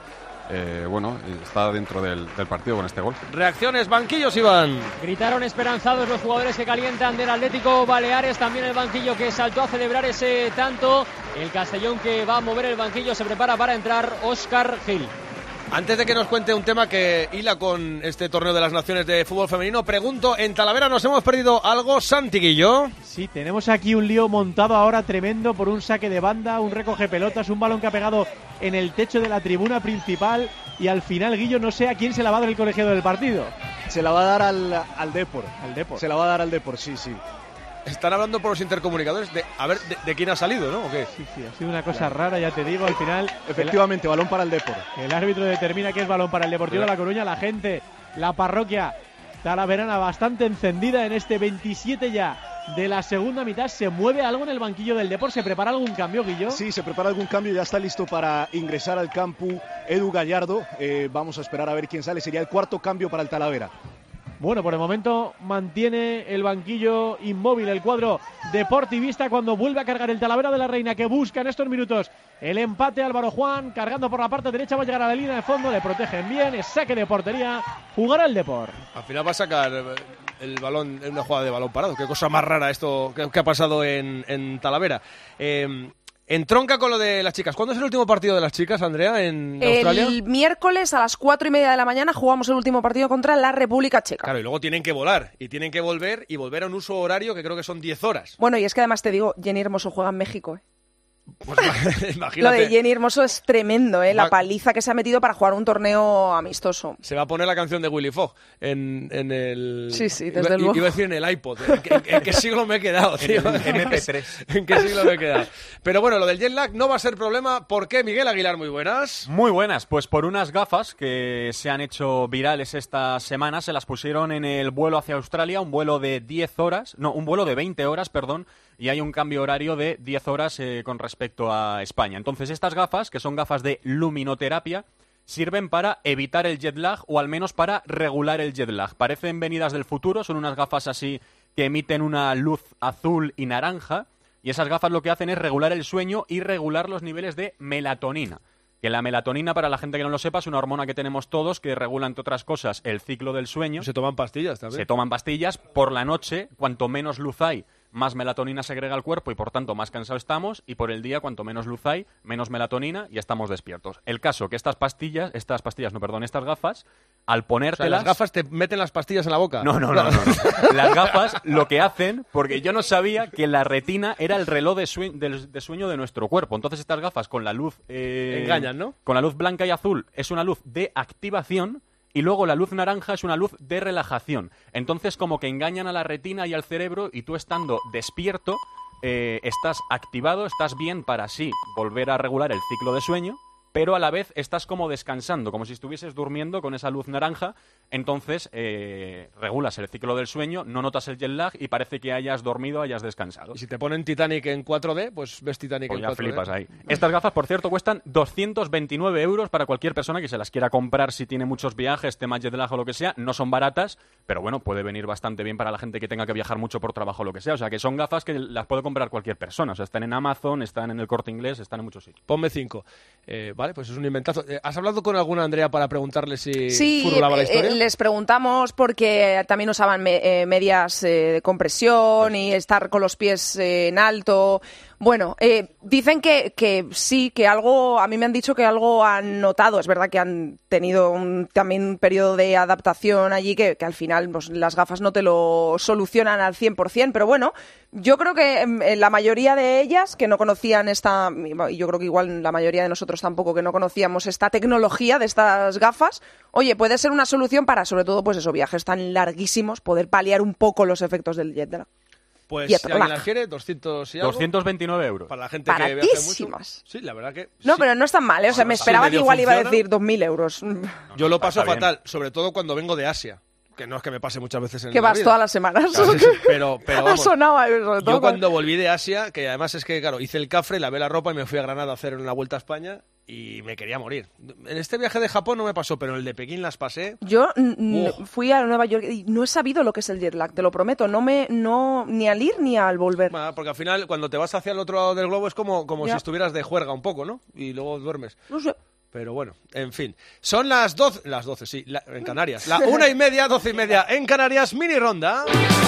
eh, bueno, está dentro del, del partido con este gol. Reacciones, banquillos, Iván. Gritaron esperanzados los jugadores que calientan del Atlético Baleares, también el banquillo que saltó a celebrar ese tanto. El Castellón que va a mover el banquillo, se prepara para entrar Óscar Gil. Antes de que nos cuente un tema que hila con este torneo de las naciones de fútbol femenino, pregunto, ¿en Talavera nos hemos perdido algo, Santi Guillo? Sí, tenemos aquí un lío montado ahora tremendo por un saque de banda, un recoge pelotas, un balón que ha pegado en el techo de la tribuna principal y al final, Guillo, no sé a quién se la va a dar el colegiado del partido. Se la va a dar al, al Depor. Al Depor. Se la va a dar al Depor, sí, sí. Están hablando por los intercomunicadores de a ver de, de quién ha salido, ¿no? ¿O qué? Sí, sí, ha sido una cosa claro. rara, ya te digo, al final... Efectivamente, el, balón para el Depor. El árbitro determina que es balón para el Deportivo de La Coruña. La gente, la parroquia talaverana bastante encendida en este veintisiete ya de la segunda mitad. ¿Se mueve algo en el banquillo del Depor? ¿Se prepara algún cambio, Guillo? Sí, se prepara algún cambio, ya está listo para ingresar al campo Edu Gallardo. Eh, vamos a esperar a ver quién sale, sería el cuarto cambio para el Talavera. Bueno, por el momento mantiene el banquillo inmóvil el cuadro deportivista cuando vuelve a cargar el Talavera de la Reina, que busca en estos minutos el empate. Álvaro Juan cargando por la parte derecha, va a llegar a la línea de fondo, le protegen bien, es saque de portería, jugará el Depor. Al final va a sacar el balón en una jugada de balón parado. Qué cosa más rara esto que, que ha pasado en, en Talavera. Eh, Entronca con lo de las chicas. ¿Cuándo es el último partido de las chicas, Andrea, en Australia? El miércoles a las cuatro y media de la mañana jugamos el último partido contra la República Checa. Claro, y luego tienen que volar, y tienen que volver, y volver a un uso horario que creo que son diez horas. Bueno, y es que además te digo, Jenny Hermoso juega en México, ¿eh? Pues imagínate. Lo de Jenny Hermoso es tremendo, ¿eh? La Va... paliza que se ha metido para jugar un torneo amistoso. Se va a poner la canción de Willy Fogg en, en el... Sí, sí, desde iba, luego. Iba a decir en el iPod. ¿En qué, en, en qué siglo me he quedado, tío? En el eme pe tres. ¿En qué siglo me he quedado? Pero bueno, lo del jet lag no va a ser problema. ¿Por qué, Miguel Aguilar? Muy buenas. Muy buenas. Pues por unas gafas que se han hecho virales esta semana. Se las pusieron en el vuelo hacia Australia, un vuelo de diez horas. No, un vuelo de veinte horas, perdón. Y hay un cambio horario de diez horas eh, con respecto a España. Entonces estas gafas, que son gafas de luminoterapia, sirven para evitar el jet lag o al menos para regular el jet lag. Parecen venidas del futuro, son unas gafas así que emiten una luz azul y naranja y esas gafas lo que hacen es regular el sueño y regular los niveles de melatonina. Que la melatonina, para la gente que no lo sepa, es una hormona que tenemos todos que regula, entre otras cosas, el ciclo del sueño. Se toman pastillas también. Se toman pastillas. Por la noche, cuanto menos luz hay, más melatonina segrega el cuerpo y, por tanto, más cansados estamos. Y por el día, cuanto menos luz hay, menos melatonina y estamos despiertos. El caso que estas pastillas, estas pastillas, no, perdón, estas gafas, al ponértelas... O sea, las gafas te meten las pastillas en la boca. No, no, no, no, no. Las gafas lo que hacen, porque yo no sabía que la retina era el reloj de, sue de, de sueño de nuestro cuerpo. Entonces estas gafas con la luz... Eh, engañan, ¿no? Con la luz blanca y azul es una luz de activación y luego la luz naranja es una luz de relajación. Entonces como que engañan a la retina y al cerebro y tú estando despierto eh, estás activado, estás bien para así volver a regular el ciclo de sueño, pero a la vez estás como descansando, como si estuvieses durmiendo con esa luz naranja. Entonces eh, regulas el ciclo del sueño, no notas el jet lag y parece que hayas dormido, hayas descansado. Y si te ponen Titanic en cuatro D, pues ves Titanic pues en ya cuatro D. Flipas ahí. Estas gafas, por cierto, cuestan doscientos veintinueve euros para cualquier persona que se las quiera comprar si tiene muchos viajes, tema jet lag o lo que sea. No son baratas, pero bueno, puede venir bastante bien para la gente que tenga que viajar mucho por trabajo o lo que sea. O sea, que son gafas que las puede comprar cualquier persona. O sea, están en Amazon, están en el Corte Inglés, están en muchos sitios. Ponme cinco. Eh, vale, pues es un inventazo. ¿Has hablado con alguna, Andrea, para preguntarle si sí, furulaba la historia? Eh, les preguntamos porque también usaban me, eh, medias eh, de compresión y estar con los pies eh, en alto. Bueno, eh, dicen que, que sí, que algo, a mí me han dicho que algo han notado. Es verdad que han tenido un, también un periodo de adaptación allí que, que al final pues, las gafas no te lo solucionan al cien por cien, pero bueno, yo creo que eh, la mayoría de ellas que no conocían esta, y yo creo que igual la mayoría de nosotros tampoco que no conocíamos esta tecnología de estas gafas, oye, puede ser una solución para sobre todo pues esos viajes tan larguísimos, poder paliar un poco los efectos del jet lag. Pues si alguien las quiere, doscientos y algo. doscientos veintinueve euros. Para la gente que viaje mucho. Sí, la verdad que... No, sí. pero no están mal, ¿eh? O sea, me esperaba que igual funciona. iba a decir dos mil euros. Yo lo paso fatal, sobre todo cuando vengo de Asia. Que no es que me pase muchas veces en que la vas vida. todas las semanas. Claro, sí, sí, pero, pero vamos, ha sonado sobre todo yo cuando volví de Asia, que además es que, claro, hice el cafre, lavé la ropa y me fui a Granada a hacer una vuelta a España y me quería morir. En este viaje de Japón no me pasó, pero en el de Pekín las pasé. Yo oh. fui a Nueva York y no he sabido lo que es el jet lag, te lo prometo. No me, no, ni al ir ni al volver. Bueno, porque al final, cuando te vas hacia el otro lado del globo es como, como si estuvieras de juerga un poco, ¿no? Y luego duermes. No sé. Pero bueno, en fin. Son las doce, las doce, sí, la, en Canarias. La una y media, doce y media en Canarias, mini ronda.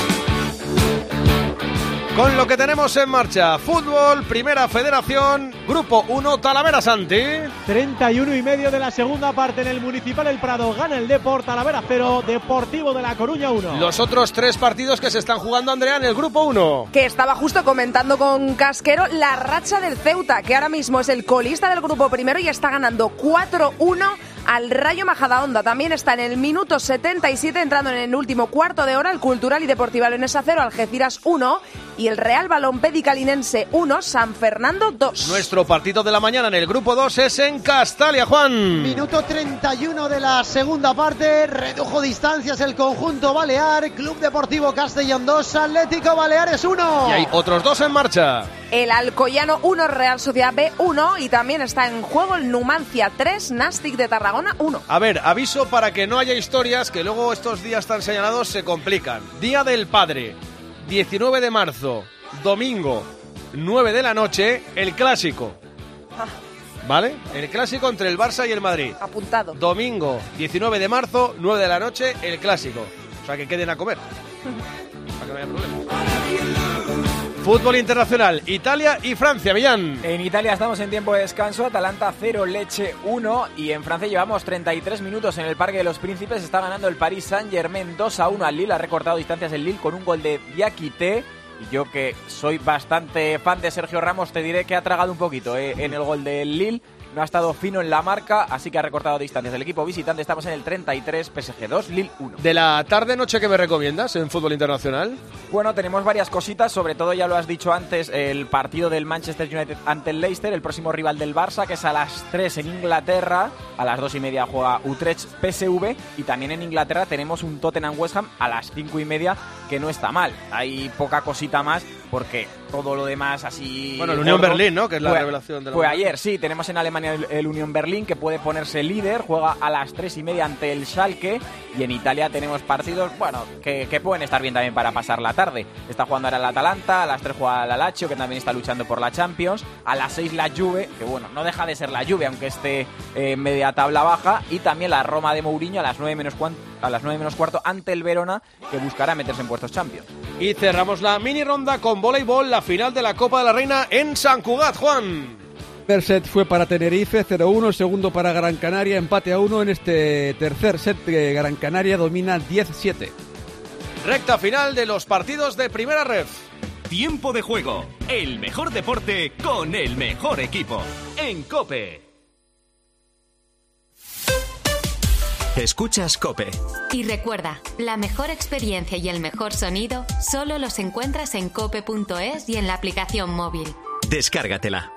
Con lo que tenemos en marcha, fútbol, Primera Federación, Grupo uno, Talavera Santi. treinta y uno y medio de la segunda parte en el Municipal El Prado. Gana el Depor, Talavera cero, Deportivo de La Coruña uno. Los otros tres partidos que se están jugando, Andrea, en el Grupo uno. Que estaba justo comentando con Casquero la racha del Ceuta, que ahora mismo es el colista del Grupo Primero y está ganando cuatro uno al Rayo Majadahonda. También está en el minuto setenta y siete, entrando en el último cuarto de hora, el Cultural y Deportiva Leonesa cero, Algeciras uno y el Real Balompédica Linense uno, San Fernando dos. Nuestro partido de la mañana en el Grupo dos es en Castalia, Juan. Minuto treinta y uno de la segunda parte, redujo distancias el conjunto balear, Club Deportivo Castellón dos, Atlético Baleares uno. Y hay otros dos en marcha. El Alcoyano uno, Real Sociedad B uno y también está en juego el Numancia tres, Nastic de Tarragona uno. A ver, aviso para que no haya historias que luego estos días tan señalados se complican. Día del Padre, diecinueve de marzo, domingo, nueve de la noche, el clásico. Ah. ¿Vale? El clásico entre el Barça y el Madrid. Apuntado. Domingo, diecinueve de marzo, nueve de la noche, el clásico. O sea, que queden a comer. Para que no haya problema. Fútbol internacional, Italia y Francia, Millán. En Italia estamos en tiempo de descanso, Atalanta cero, Lecce uno, y en Francia llevamos treinta y tres minutos en el Parque de los Príncipes. Está ganando el Paris Saint-Germain dos a uno al Lille, ha recortado distancias el Lille con un gol de Diakité. Y yo, que soy bastante fan de Sergio Ramos, te diré que ha tragado un poquito eh, en el gol del Lille. No ha estado fino en la marca, así que ha recortado distancias. El equipo visitante, estamos en el treinta y tres, P S G dos, Lille uno. ¿De la tarde-noche que me recomiendas en fútbol internacional? Bueno, tenemos varias cositas, sobre todo ya lo has dicho antes, el partido del Manchester United ante el Leicester, el próximo rival del Barça, que es a las tres en Inglaterra, a las dos y media juega Utrecht P S V, y también en Inglaterra tenemos un Tottenham West Ham a las cinco y media, que no está mal. Hay poca cosita más, porque todo lo demás así... Bueno, el Unión Berlín, ¿no? Que es la fue, revelación de la... Fue ayer, sí, tenemos en Alemania el, el Unión Berlín, que puede ponerse líder, juega a las tres y media ante el Schalke, y en Italia tenemos partidos, bueno, que, que pueden estar bien también para pasar la tarde. Está jugando ahora el Atalanta, a las tres juega la Lazio, que también está luchando por la Champions, a las seis la Juve, que bueno, no deja de ser la Juve, aunque esté eh, media tabla baja, y también la Roma de Mourinho a las nueve menos cuan, a las nueve menos cuarto ante el Verona, que buscará meterse en puestos Champions. Y cerramos la mini ronda con voleibol, la final de la Copa de la Reina en Sant Cugat, Juan. El primer set fue para Tenerife, cero uno, el segundo para Gran Canaria, empate a uno. En este tercer set, Gran Canaria domina diez siete. Recta final de los partidos de Primera Ref. Tiempo de juego, el mejor deporte con el mejor equipo. En COPE. Escuchas COPE. Y recuerda, la mejor experiencia y el mejor sonido solo los encuentras en cope punto es y en la aplicación móvil. Descárgatela.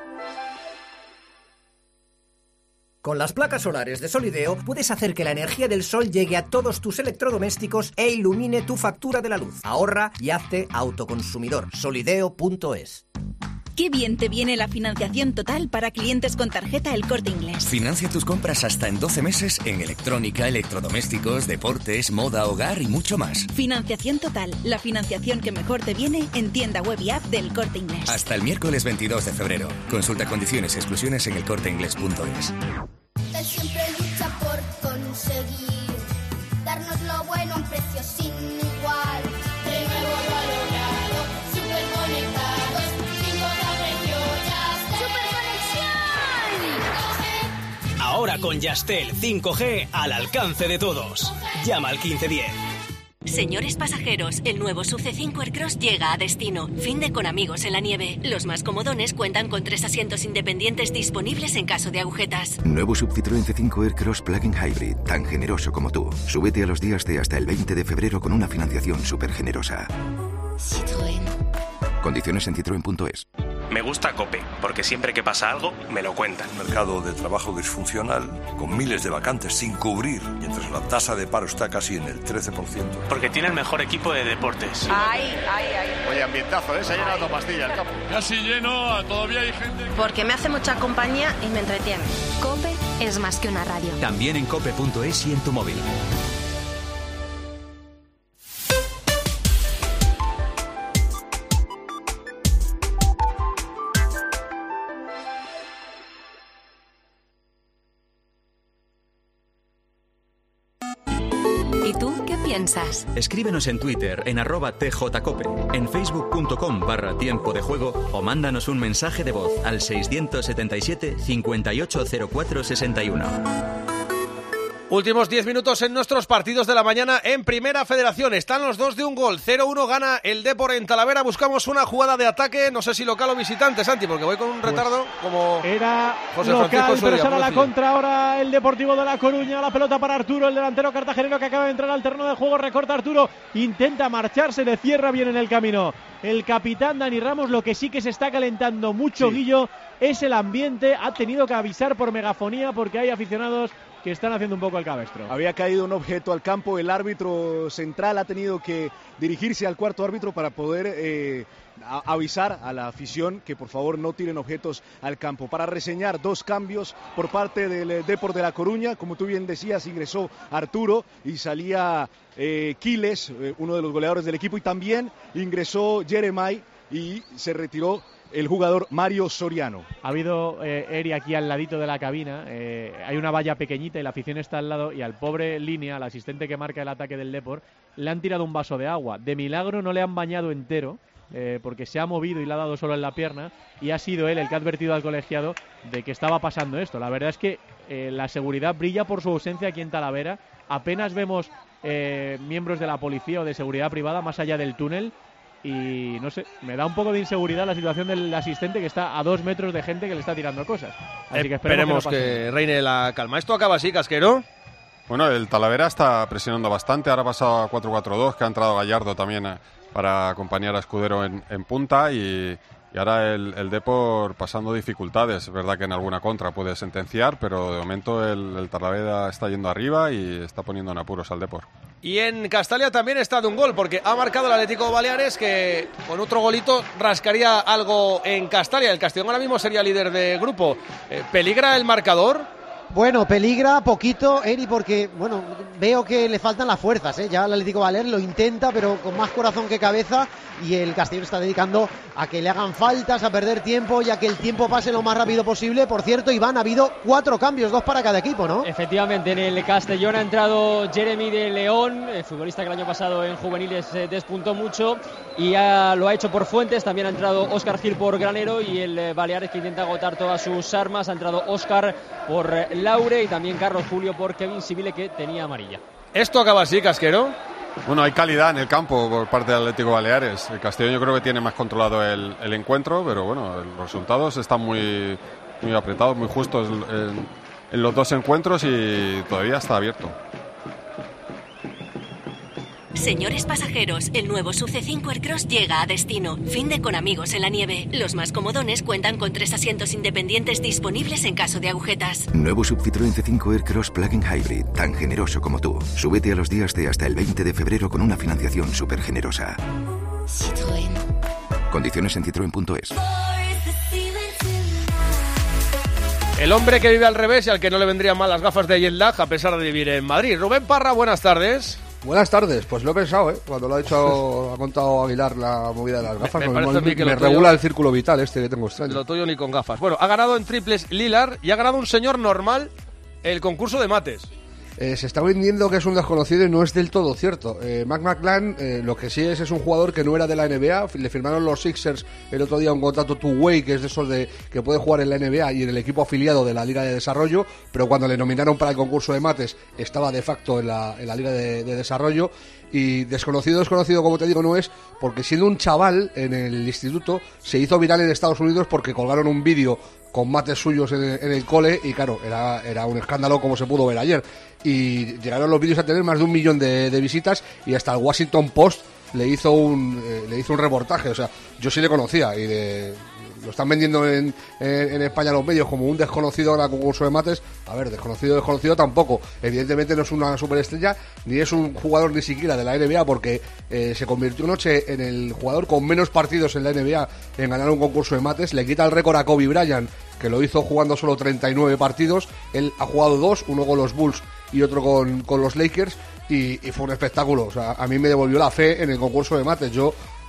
Con las placas solares de Solideo puedes hacer que la energía del sol llegue a todos tus electrodomésticos e ilumine tu factura de la luz. Ahorra y hazte autoconsumidor. Solideo punto es. Qué bien te viene la financiación total para clientes con tarjeta El Corte Inglés. Financia tus compras hasta en doce meses en electrónica, electrodomésticos, deportes, moda, hogar y mucho más. Financiación total, la financiación que mejor te viene en tienda web y app del Corte Inglés. Hasta el miércoles veintidós de febrero. Consulta condiciones y exclusiones en el corte inglés punto es. Él siempre lucha por conseguir darnos lo bueno a un precio sin igual. De nuevo lo ha logrado, súper conectados, cinco de región, Yastel. ¡Súper conexión! Ahora con Yastel cinco G al alcance de todos. Llama al quince diez. Señores pasajeros, el nuevo S U V C cinco Aircross llega a destino. Fin de con amigos en la nieve. Los más comodones cuentan con tres asientos independientes disponibles en caso de agujetas. Nuevo Sub Citroën C cinco Aircross Plug-in Hybrid, tan generoso como tú. Súbete a los días de hasta el veinte de febrero con una financiación súper generosa. Citroën. Condiciones en citroen punto es. Me gusta COPE, porque siempre que pasa algo, me lo cuentan. Un mercado de trabajo disfuncional, con miles de vacantes sin cubrir, mientras la tasa de paro está casi en el trece por ciento. Porque tiene el mejor equipo de deportes. Ay, ay, ay. Oye, ambientazo, ¿eh? Se ha llenado pastilla el campo. Casi lleno, todavía hay gente. Porque me hace mucha compañía y me entretiene. COPE es más que una radio. También en cope punto es y en tu móvil. ¿Y tú qué piensas? Escríbenos en Twitter en arroba tjcope, en facebook.com barra tiempo de juego o mándanos un mensaje de voz al seiscientos setenta y siete, cincuenta y ocho cero cuatro sesenta y uno. Últimos diez minutos en nuestros partidos de la mañana en Primera Federación. Están los dos de un gol. cero uno gana el Depor en Talavera. Buscamos una jugada de ataque, no sé si local o visitante, Santi, porque voy con un retardo como era José local, Francisco pero Soria, sale a la Lucía. contra ahora el Deportivo de La Coruña. La pelota para Arturo, el delantero cartagenero que acaba de entrar al terreno de juego. Recorta Arturo, intenta marcharse, le cierra bien en el camino el capitán Dani Ramos. Lo que sí que se está calentando mucho, sí, Guillo, es el ambiente. Ha tenido que avisar por megafonía porque hay aficionados que están haciendo un poco el cabestro. Había caído un objeto al campo, el árbitro central ha tenido que dirigirse al cuarto árbitro para poder eh, a, avisar a la afición que por favor no tiren objetos al campo. Para reseñar dos cambios por parte del Depor de La Coruña, como tú bien decías, ingresó Arturo y salía eh, Quiles, eh, uno de los goleadores del equipo, y también ingresó Jeremai y se retiró el jugador Mario Soriano. Ha habido eh, Eri aquí al ladito de la cabina, eh, hay una valla pequeñita y la afición está al lado, y al pobre Línea, al asistente que marca el ataque del Depor, le han tirado un vaso de agua. De milagro no le han bañado entero, eh, porque se ha movido y le ha dado solo en la pierna, y ha sido él el que ha advertido al colegiado de que estaba pasando esto. La verdad es que eh, la seguridad brilla por su ausencia aquí en Talavera. Apenas vemos eh, miembros de la policía o de seguridad privada más allá del túnel. Y no sé, me da un poco de inseguridad la situación del asistente que está a dos metros de gente que le está tirando cosas. Así que esperemos Esperemos que, no que reine la calma. ¿Esto acaba así, Casquero? Bueno, el Talavera está presionando bastante. Ahora ha pasado a cuatro cuatro dos, que ha entrado Gallardo también eh, para acompañar a Escudero en, en punta. Y, y ahora el, el Depor pasando dificultades. Es verdad que en alguna contra puede sentenciar, pero de momento el, el Talavera está yendo arriba y está poniendo en apuros al Depor. Y en Castalia también está de un gol, porque ha marcado el Atlético Baleares, que con otro golito rascaría algo en Castalia. El Castellón ahora mismo sería líder de grupo. Eh, ¿Peligra el marcador? Bueno, peligra poquito, Eri, porque bueno, veo que le faltan las fuerzas, ¿eh? Ya el Atlético Baleares lo intenta, pero con más corazón que cabeza, y el Castellón está dedicando a que le hagan faltas, a perder tiempo y a que el tiempo pase lo más rápido posible. Por cierto, Iván, ha habido cuatro cambios, dos para cada equipo, ¿no? Efectivamente, en el Castellón ha entrado Jeremy de León, el futbolista que el año pasado en juveniles eh, despuntó mucho, y ha, lo ha hecho por Fuentes. También ha entrado Óscar Gil por Granero, y el eh, Baleares, que intenta agotar todas sus armas, ha entrado Óscar por eh, Laure, y también Carlos Julio por Kevin Sibile, que tenía amarilla. ¿Esto acaba así, Casquero? Bueno, hay calidad en el campo por parte del Atlético Baleares. El Castellón yo creo que tiene más controlado el, el encuentro, pero bueno, los resultados están muy, muy apretados, muy justos en, en los dos encuentros y todavía está abierto. Señores pasajeros, el nuevo S U V C cinco Aircross llega a destino. Fin de con amigos en la nieve. Los más comodones cuentan con tres asientos independientes disponibles en caso de agujetas. Nuevo S U V Citroën C cinco Aircross Plug-in Hybrid, tan generoso como tú. Súbete a los días de hasta el veinte de febrero con una financiación súper generosa. Citroën. Condiciones en citroen punto es. El hombre que vive al revés y al que no le vendrían mal las gafas de jet lag a pesar de vivir en Madrid. Rubén Parra, buenas tardes. Buenas tardes, pues lo he pensado, ¿eh? Cuando lo ha dicho, ha contado Aguilar la movida de las gafas, me, me, me, me, me, me regula tuyo, el círculo vital este que tengo extraño. Lo tuyo ni con gafas. Bueno, ha ganado en triples Lillard y ha ganado un señor normal el concurso de mates. Eh, se está vendiendo que es un desconocido y no es del todo cierto. Eh, Mac McClung, eh, lo que sí es, es un jugador que no era de la N B A. Le firmaron los Sixers el otro día un contrato two-way, que es de esos de que puede jugar en la N B A y en el equipo afiliado de la Liga de Desarrollo, pero cuando le nominaron para el concurso de mates estaba de facto en la, en la Liga de, de Desarrollo. Y desconocido, desconocido, como te digo, no es, porque siendo un chaval en el instituto se hizo viral en Estados Unidos porque colgaron un vídeo con mates suyos en el, en el cole y claro, era, era un escándalo como se pudo ver ayer. Y llegaron los vídeos a tener más de un millón de, de visitas y hasta el Washington Post le hizo un eh, le hizo un reportaje. O sea, yo sí le conocía y de, lo están vendiendo en, en, en España los medios como un desconocido ahora concurso de mates. A ver, desconocido, desconocido tampoco. Evidentemente no es una superestrella ni es un jugador ni siquiera de la N B A porque eh, se convirtió anoche en el jugador con menos partidos en la N B A en ganar un concurso de mates. Le quita el récord a Kobe Bryant, que lo hizo jugando solo treinta y nueve partidos. Él ha jugado dos, uno con los Bulls y otro con, con los Lakers, y, y fue un espectáculo. O sea, a mí me devolvió la fe en el concurso de mates. Yo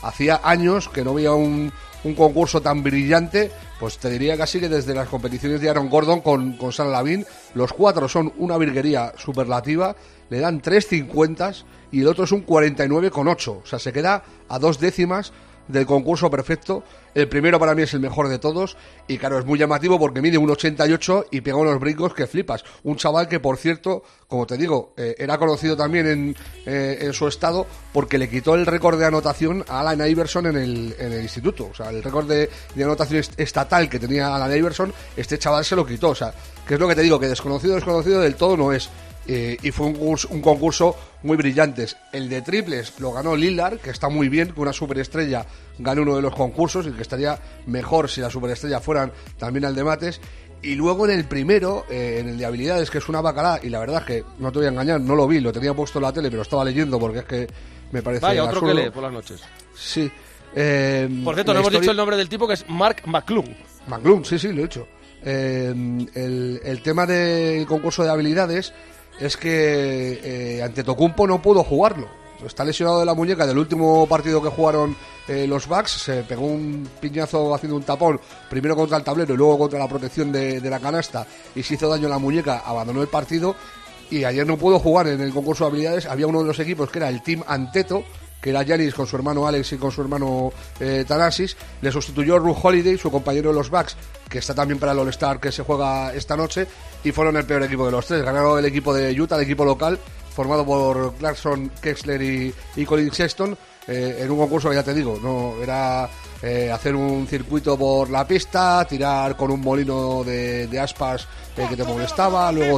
hacía años que no veía un, un concurso tan brillante, pues te diría casi que desde las competiciones de Aaron Gordon con, con Sarah Lavin. Los cuatro son una virguería superlativa, le dan tres cincuenta y el otro es un cuarenta y nueve coma ocho, o sea, se queda a dos décimas del concurso perfecto. El primero para mí es el mejor de todos y claro, es muy llamativo porque mide un ochenta y ocho y pega unos brincos que flipas. Un chaval que, por cierto, como te digo, eh, era conocido también en, eh, en su estado porque le quitó el récord de anotación a Alan Iverson en el, en el instituto. O sea, el récord de, de anotación est- estatal que tenía Alan Iverson, este chaval se lo quitó. O sea, que es lo que te digo, que desconocido, desconocido del todo no es. Eh, y fue un concurso, un concurso muy brillante. El de triples lo ganó Lillard, que está muy bien que una superestrella gane uno de los concursos y que estaría mejor si la superestrella fueran también al de mates. Y luego en el primero, eh, en el de habilidades, que es una bacalá, y la verdad es que no te voy a engañar, no lo vi, lo tenía puesto en la tele, pero estaba leyendo porque es que me parece Vaya, otro absurdo. que lee por las noches. Sí. Eh, Por cierto, no hemos historia... dicho el nombre del tipo, que es Mark McClung. McClung, sí, sí, lo he dicho. Eh, el, el tema del concurso de habilidades es que eh, Antetokounmpo no pudo jugarlo. Está lesionado de la muñeca del último partido que jugaron eh, los Bucks. Se pegó un piñazo haciendo un tapón, primero contra el tablero y luego contra la protección de, de la canasta, y se hizo daño en la muñeca, abandonó el partido y ayer no pudo jugar en el concurso de habilidades. Había uno de los equipos que era el Team Anteto, que era Giannis con su hermano Alex y con su hermano eh, Thanasis. Le sustituyó Ru Holiday, su compañero de los Bucks, que está también para el All-Star que se juega esta noche, y fueron el peor equipo de los tres. Ganaron el equipo de Utah, el equipo local, formado por Clarkson, Kexler y, y Colin Sexton, eh, en un concurso que ya te digo, no era eh, hacer un circuito por la pista, tirar con un molino de, de aspas eh, que te molestaba, luego...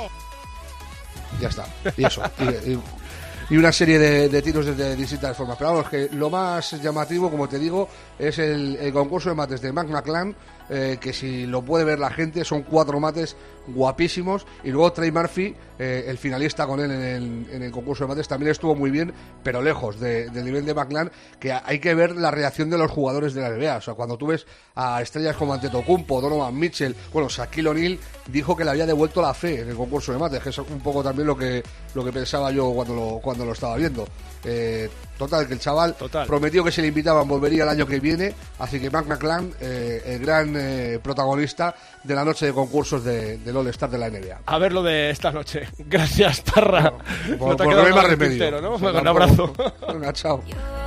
Ya está, y eso. y, y, y una serie de, de tiros de distintas formas. Pero vamos, que lo más llamativo, como te digo, es el, el concurso de mates de Mac McClung, eh, que si lo puede ver la gente, son cuatro mates guapísimos. Y luego Trey Murphy, eh, el finalista con él en el, en el concurso de mates, también estuvo muy bien, pero lejos de, del nivel de McClung, que hay que ver la reacción de los jugadores de la N B A. O sea, cuando tú ves a estrellas como Antetokounmpo, Donovan Mitchell, bueno, Shaquille O'Neal dijo que le había devuelto la fe en el concurso de mates, que es un poco también lo que lo que pensaba yo cuando lo, cuando lo estaba viendo. Eh, total, que el chaval total. prometió que si le invitaban volvería el año que viene, así que Mac McClung, eh, el gran eh, protagonista de la noche de concursos de, del All-Star de la N B A. A ver lo de esta noche. Gracias, Parra. No, por, no te por no hay más remedio. Tintero, ¿no? Bueno, un abrazo. Venga, chao.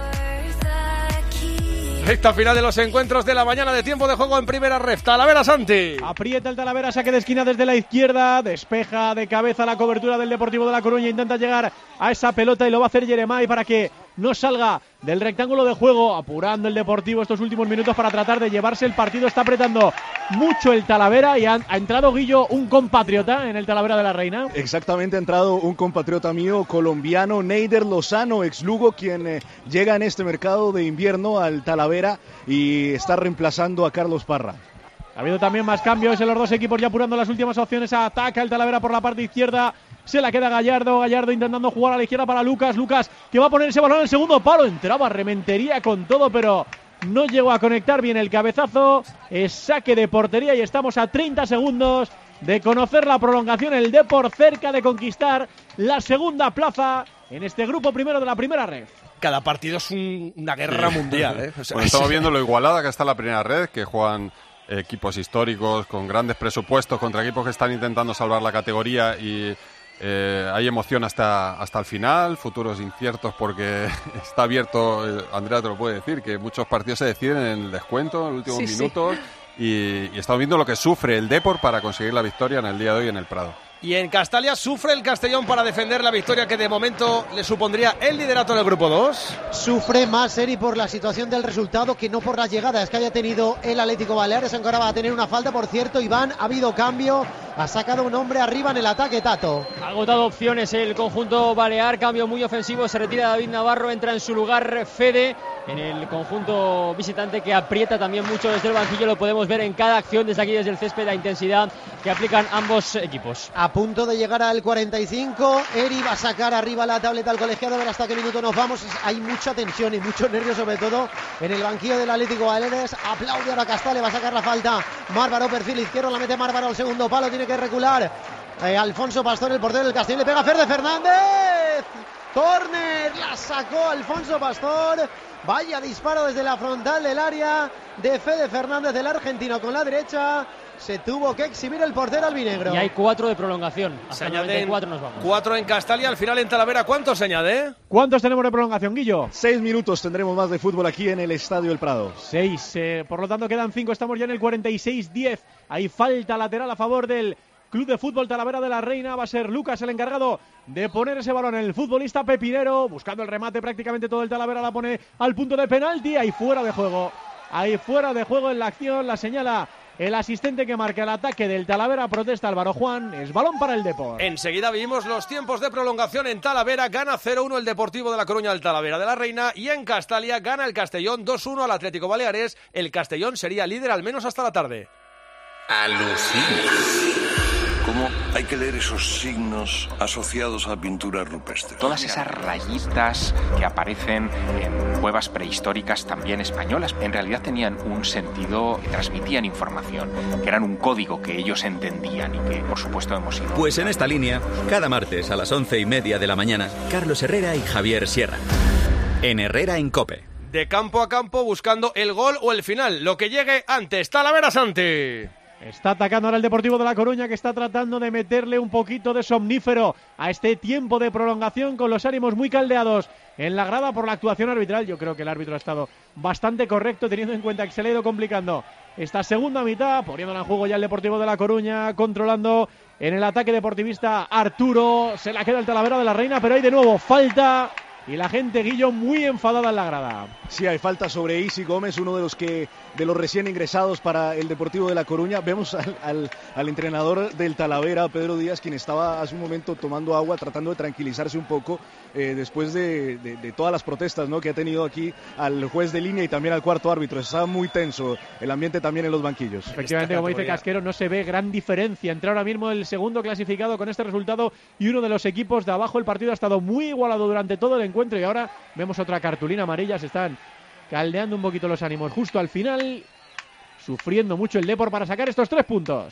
Recta final de los encuentros de la mañana de tiempo de juego en primera ref. Talavera, Santi. Aprieta el Talavera, saque de esquina desde la izquierda, despeja de cabeza la cobertura del Deportivo de La Coruña, intenta llegar a esa pelota y lo va a hacer Jeremai para que no salga del rectángulo de juego, apurando el Deportivo estos últimos minutos para tratar de llevarse el partido. Está apretando mucho el Talavera y ha, ha entrado Guillo, un compatriota en el Talavera de la Reina. Exactamente, ha entrado un compatriota mío colombiano, Neider Lozano, ex Lugo, quien eh, llega en este mercado de invierno al Talavera y está reemplazando a Carlos Parra. Ha habido también más cambios en los dos equipos, ya apurando las últimas opciones. Ataca el Talavera por la parte izquierda, se la queda Gallardo, Gallardo intentando jugar a la izquierda para Lucas, Lucas que va a poner ese balón en el segundo palo, entraba Rementería con todo, pero no llegó a conectar bien el cabezazo. Es saque de portería y estamos a treinta segundos de conocer la prolongación. El Depor cerca de conquistar la segunda plaza en este grupo primero de la primera red. Cada partido es un, una guerra mundial, ¿eh? O sea, bueno, estamos viendo lo igualada que está la primera red, que juegan equipos históricos con grandes presupuestos contra equipos que están intentando salvar la categoría y eh, hay emoción hasta, hasta el final, futuros inciertos porque está abierto, eh, Andrea te lo puede decir, que muchos partidos se deciden en el descuento, en los últimos sí, minutos sí. Y, y estamos viendo lo que sufre el Depor para conseguir la victoria en el día de hoy en el Prado. Y en Castalia sufre el Castellón para defender la victoria que de momento le supondría el liderato en el grupo dos. Sufre más Eri por la situación del resultado que no por las llegadas que haya tenido el Atlético Baleares, aunque ahora va a tener una falta. Por cierto, Iván, ha habido cambio, ha sacado un hombre arriba en el ataque, Tato. Ha agotado opciones el conjunto balear, cambio muy ofensivo, se retira David Navarro, entra en su lugar Fede en el conjunto visitante, que aprieta también mucho desde el banquillo. Lo podemos ver en cada acción desde aquí, desde el césped, la intensidad que aplican ambos equipos. A punto de llegar al cuarenta y cinco, Eri va a sacar arriba la tableta al colegiado, a ver hasta qué minuto nos vamos. Hay mucha tensión y mucho nervio, sobre todo en el banquillo del Atlético Baleares. Aplaude ahora Castale, va a sacar la falta Márvaro, perfil izquierdo, la mete Márvaro al segundo palo, tiene que recular eh, Alfonso Pastor, el portero del Castellón, le pega Ferde Fernández. Córner, la sacó Alfonso Pastor. Vaya disparo desde la frontal del área de Fede Fernández, del argentino, con la derecha. Se tuvo que exhibir el portero albinegro. Y hay cuatro de prolongación. Hasta se añaden cuatro nos vamos. Cuatro en Castalia, al final en Talavera. ¿Cuántos se añade? ¿Cuántos tenemos de prolongación, Guillo? Seis minutos tendremos más de fútbol aquí en el Estadio El Prado. Seis, eh, por lo tanto quedan cinco, estamos ya en el cuarenta y seis diez. Hay falta lateral a favor del Club de Fútbol Talavera de la Reina. Va a ser Lucas el encargado de poner ese balón. El futbolista pepinero, buscando el remate, prácticamente todo el Talavera la pone al punto de penalti. Ahí fuera de juego. Ahí fuera de juego en la acción, la señala el asistente que marca el ataque del Talavera. Protesta Álvaro Juan, es balón para el Depor. Enseguida vivimos los tiempos de prolongación en Talavera. Gana cero uno el Deportivo de La Coruña al Talavera de la Reina. Y en Castalia gana el Castellón dos uno al Atlético Baleares. El Castellón sería líder al menos hasta la tarde. Alucina. ¿Cómo hay que leer esos signos asociados a pinturas rupestres? Todas esas rayitas que aparecen en cuevas prehistóricas también españolas, en realidad tenían un sentido, que transmitían información, que eran un código que ellos entendían y que, por supuesto, hemos ido... Pues en esta línea, cada martes a las once y media de la mañana, Carlos Herrera y Javier Sierra. En Herrera en COPE. De campo a campo buscando el gol o el final, lo que llegue antes. Talavera Santi. Está atacando ahora el Deportivo de La Coruña, que está tratando de meterle un poquito de somnífero a este tiempo de prolongación, con los ánimos muy caldeados en la grada por la actuación arbitral. Yo creo que el árbitro ha estado bastante correcto, teniendo en cuenta que se le ha ido complicando esta segunda mitad, poniéndola en juego ya el Deportivo de La Coruña, controlando en el ataque deportivista Arturo. Se la queda el Talavera de la Reina, pero hay de nuevo falta. Y la gente, Guillo, muy enfadada en la grada. Sí, hay falta sobre Isi Gómez, uno de los que de los recién ingresados para el Deportivo de La Coruña. Vemos al, al, al entrenador del Talavera, Pedro Díaz, quien estaba hace un momento tomando agua, tratando de tranquilizarse un poco eh, después de, de, de todas las protestas, ¿no?, que ha tenido aquí al juez de línea y también al cuarto árbitro. Estaba muy tenso el ambiente también en los banquillos. Efectivamente, como dice Casquero, no se ve gran diferencia entre ahora mismo el segundo clasificado con este resultado y uno de los equipos de abajo. El partido ha estado muy igualado durante todo el encuentro y ahora vemos otra cartulina amarilla. Se están caldeando un poquito los ánimos justo al final, sufriendo mucho el Depor para sacar estos tres puntos.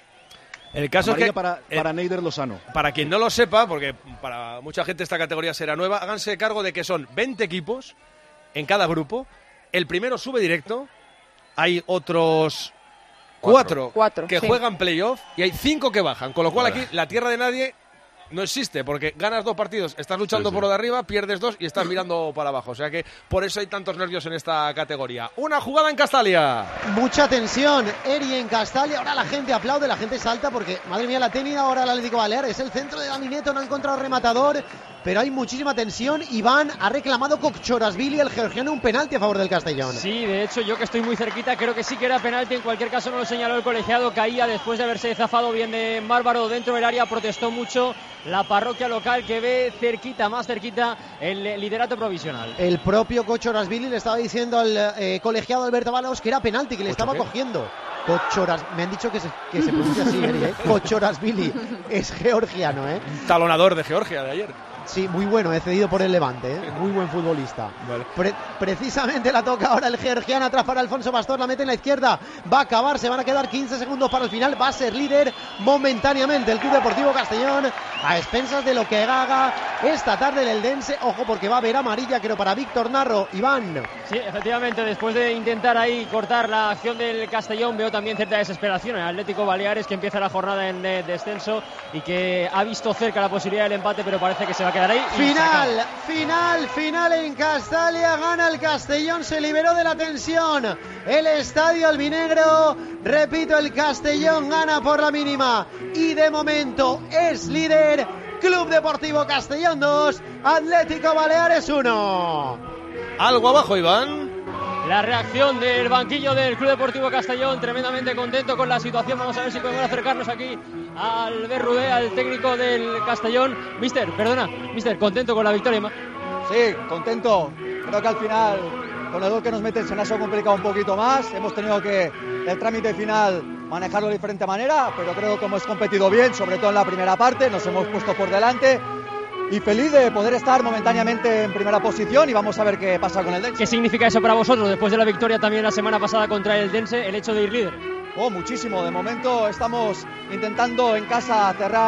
El caso Amarilla es que para, para eh, Neider Lozano. Para quien no lo sepa, porque para mucha gente esta categoría será nueva, háganse cargo de que son veinte equipos en cada grupo. El primero sube directo, hay otros cuatro, cuatro que sí. juegan playoff y hay cinco que bajan, con lo cual aquí la tierra de nadie no existe, porque ganas dos partidos, estás luchando sí, sí. por lo de arriba, pierdes dos y estás mirando para abajo. O sea que por eso hay tantos nervios en esta categoría. Una jugada en Castalia. Mucha tensión, Eri en Castalia. Ahora la gente aplaude, la gente salta porque, madre mía, la tenida ahora el Atlético Baleares. El centro de Dani Nieto, no ha encontrado rematador, pero hay muchísima tensión. Iván ha reclamado Kokchorasvili, el georgiano, un penalti a favor del Castellón. Sí, de hecho, yo que estoy muy cerquita, creo que sí que era penalti. En cualquier caso, no lo señaló el colegiado. Caía después de haberse zafado bien de Bárbaro dentro del área, protestó mucho la parroquia local, que ve cerquita, más cerquita, el liderato provisional. El propio Kokchorasvili le estaba diciendo al eh, colegiado Alberto Balaos que era penalti, que le estaba qué? cogiendo. Kokchoras, me han dicho que se, que se pronuncia así, ¿eh? Kokchorasvili es georgiano, ¿eh? Talonador de Georgia de ayer. Sí, muy bueno, he cedido por el Levante, ¿eh? Muy buen futbolista. Vale. Pre- precisamente la toca ahora el georgiano, atrás para Alfonso Pastor, la mete en la izquierda, va a acabar, se van a quedar quince segundos para el final, va a ser líder momentáneamente el Club Deportivo Castellón, a expensas de lo que haga esta tarde el Eldense. Ojo, porque va a haber amarilla, creo, para Víctor Narro. Iván. Sí, efectivamente, después de intentar ahí cortar la acción del Castellón, veo también cierta desesperación en el Atlético Baleares, que empieza la jornada en eh, descenso y que ha visto cerca la posibilidad del empate, pero parece que se va a quedar ahí. Final, final, final en Castalia, gana el Castellón, se liberó de la tensión el estadio albinegro, repito, el Castellón gana por la mínima y de momento es líder. Club Deportivo Castellón dos, Atlético Baleares uno. Algo abajo, Iván. La reacción del banquillo del Club Deportivo Castellón, tremendamente contento con la situación. Vamos a ver si podemos acercarnos aquí al Berrudé, al técnico del Castellón. Mister, perdona, mister, contento con la victoria, ¿no? Sí, contento. Creo que al final, con el gol que nos meten, se nos ha complicado un poquito más. Hemos tenido que, el trámite final, manejarlo de diferente manera, pero creo que hemos competido bien, sobre todo en la primera parte. Nos hemos puesto por delante. Y feliz de poder estar momentáneamente en primera posición y vamos a ver qué pasa con el Dense. ¿Qué significa eso para vosotros después de la victoria también la semana pasada contra el Dense, el hecho de ir líder? Oh, muchísimo. De momento estamos intentando en casa cerrar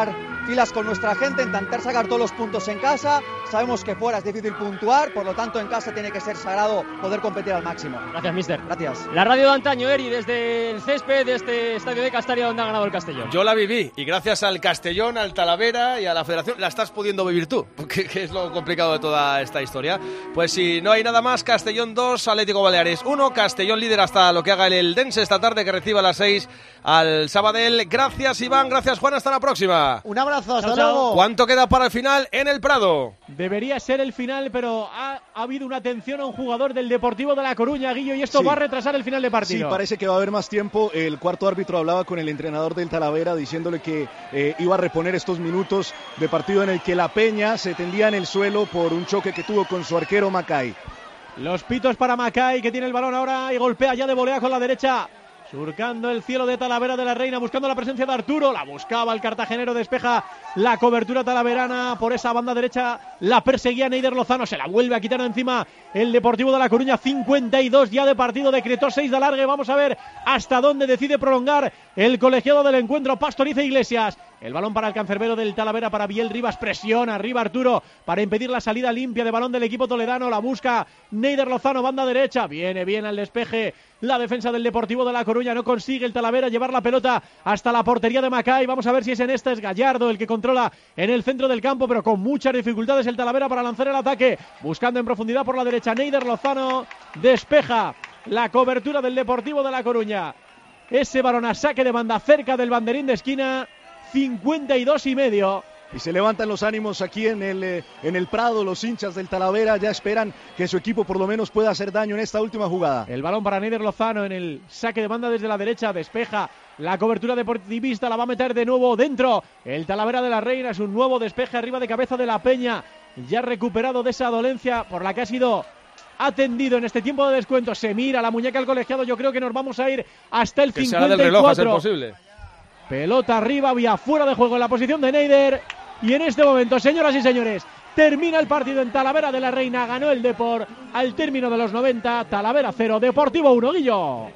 pilas con nuestra gente, intentar sacar todos los puntos en casa. Sabemos que fuera es difícil puntuar, por lo tanto en casa tiene que ser sagrado poder competir al máximo. Gracias, mister. Gracias. La radio de antaño, Eri, desde el césped de este estadio de Castalia donde ha ganado el Castellón. Yo la viví y gracias al Castellón, al Talavera y a la Federación la estás pudiendo vivir tú, que, que es lo complicado de toda esta historia. Pues si no hay nada más, Castellón dos, Atlético Baleares uno, Castellón líder hasta lo que haga el Eldense esta tarde, que reciba a las seis al Sabadell. Gracias, Iván, gracias, Juan, hasta la próxima. Un abrazo, hasta Chao, chao. luego. ¿Cuánto queda para el final en el Prado? Debería ser el final, pero ha, ha habido una atención a un jugador del Deportivo de La Coruña, Guillo, y esto Sí. va a retrasar el final de partido. Sí, parece que va a haber más tiempo. El cuarto árbitro hablaba con el entrenador del Talavera diciéndole que eh, iba a reponer estos minutos de partido en el que la Peña se tendía en el suelo por un choque que tuvo con su arquero Macay. Los pitos para Macay, que tiene el balón ahora y golpea ya de volea con la derecha. Surcando el cielo de Talavera de la Reina, buscando la presencia de Arturo. La buscaba el cartagenero, despeja la cobertura talaverana por esa banda derecha. La perseguía Neider Lozano, se la vuelve a quitar encima el Deportivo de La Coruña. cincuenta y dos ya de partido, decretó seis de alargue. Vamos a ver hasta dónde decide prolongar el colegiado del encuentro, Pastoriza Iglesias. El balón para el cancerbero del Talavera, para Biel Rivas, presiona arriba Arturo para impedir la salida limpia de balón del equipo toledano. La busca Neider Lozano, banda derecha, viene bien al despeje la defensa del Deportivo de La Coruña. No consigue el Talavera llevar la pelota hasta la portería de Macay. Vamos a ver si es en esta, es Gallardo el que controla en el centro del campo, pero con muchas dificultades el Talavera para lanzar el ataque, buscando en profundidad por la derecha. Neider Lozano despeja la cobertura del Deportivo de La Coruña. Ese balón a saque de banda cerca del banderín de esquina. cincuenta y dos y medio. Y se levantan los ánimos aquí en el, eh, en el Prado. Los hinchas del Talavera ya esperan que su equipo por lo menos pueda hacer daño en esta última jugada. El balón para Neider Lozano en el saque de banda desde la derecha, despeja la cobertura deportivista, la va a meter de nuevo dentro el Talavera de la Reina. Es un nuevo despeje arriba de cabeza de la Peña, ya recuperado de esa dolencia por la que ha sido atendido en este tiempo de descuento. Se mira la muñeca al colegiado, yo creo que nos vamos a ir hasta el que cincuenta y cuatro. Del reloj, a ser posible. Pelota arriba, vía fuera de juego en la posición de Neider. Y en este momento, señoras y señores, termina el partido en Talavera de la Reina. Ganó el Depor al término de los noventa. Talavera cero, Deportivo uno, Guillo.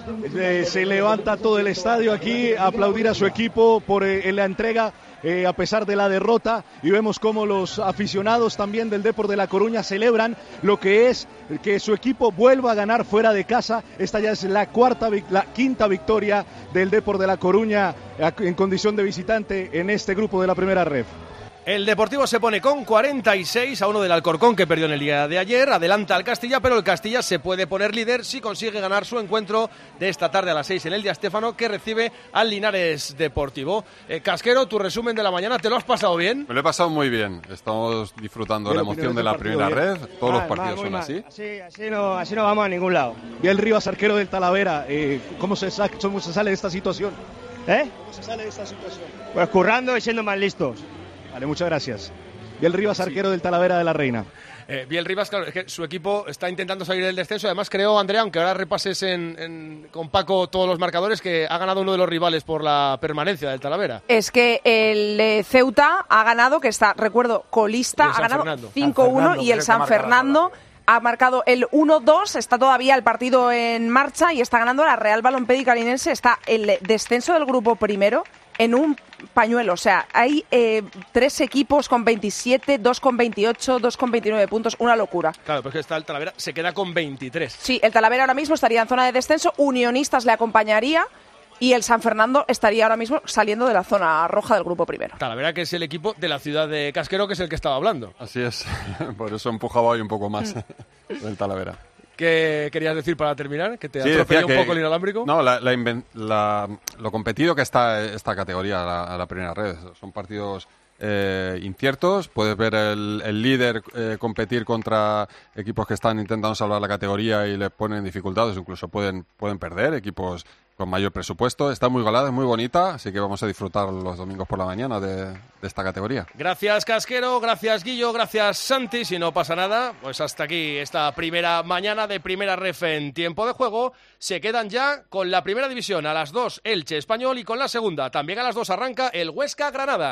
Eh, se levanta todo el estadio aquí a aplaudir a su equipo por eh, en la entrega. Eh, a pesar de la derrota, y vemos cómo los aficionados también del Depor de La Coruña celebran lo que es que su equipo vuelva a ganar fuera de casa. Esta ya es la cuarta, la quinta victoria del Depor de La Coruña en condición de visitante en este grupo de la primera ref. El Deportivo se pone con cuarenta y seis a uno del Alcorcón, que perdió en el día de ayer. Adelanta al Castilla, pero el Castilla se puede poner líder si consigue ganar su encuentro de esta tarde a las seis en el Di Stéfano, que recibe al Linares Deportivo. Eh, Casquero, tu resumen de la mañana, ¿te lo has pasado bien? Me lo he pasado muy bien. Estamos disfrutando de la emoción de la primera red. Todos los partidos son así. Así, así, no, así no vamos a ningún lado. Y el Rivas, arquero del Talavera, eh, ¿cómo, se sa- ¿cómo se sale de esta situación? ¿Eh? ¿Cómo se sale de esta situación? Pues currando y siendo más listos. Vale, muchas gracias. Y el Rivas, arquero sí. del Talavera de la Reina. Eh, Biel Rivas, claro, es que su equipo está intentando salir del descenso. Además, creo, Andrea, aunque ahora repases en, en, con Paco todos los marcadores, que ha ganado uno de los rivales por la permanencia del Talavera. Es que el eh, Ceuta ha ganado, que está, recuerdo, colista, ha ganado cinco uno, y el San Fernando ha marcado el uno dos, está todavía el partido en marcha y está ganando la Real Balompédica Linense. Está el descenso del grupo primero en un pañuelo, o sea, hay eh, tres equipos con veintisiete, dos con veintiocho, dos con veintinueve puntos, una locura. Claro, porque está el Talavera, se queda con veintitrés. Sí, el Talavera ahora mismo estaría en zona de descenso, Unionistas le acompañaría y el San Fernando estaría ahora mismo saliendo de la zona roja del grupo primero. Talavera, que es el equipo de la ciudad de Casquero, que es el que estaba hablando. Así es, por eso empujaba hoy un poco más el Talavera. ¿Qué querías decir para terminar? ¿Que te sí, atropelló un que, poco el inalámbrico? No, la, la inven, la, lo competido que está esta categoría, la, la primera red. Son partidos eh, inciertos. Puedes ver el, el líder eh, competir contra equipos que están intentando salvar la categoría y le ponen dificultades. Incluso pueden, pueden perder equipos con mayor presupuesto. Está muy golada, es muy bonita, así que vamos a disfrutar los domingos por la mañana de, de esta categoría. Gracias, Casquero, gracias, Guillo, gracias, Santi. Si no pasa nada, pues hasta aquí esta primera mañana de primera ref en tiempo de juego. Se quedan ya con la primera división a las dos Elche Español y con la segunda también a las dos arranca el Huesca Granada.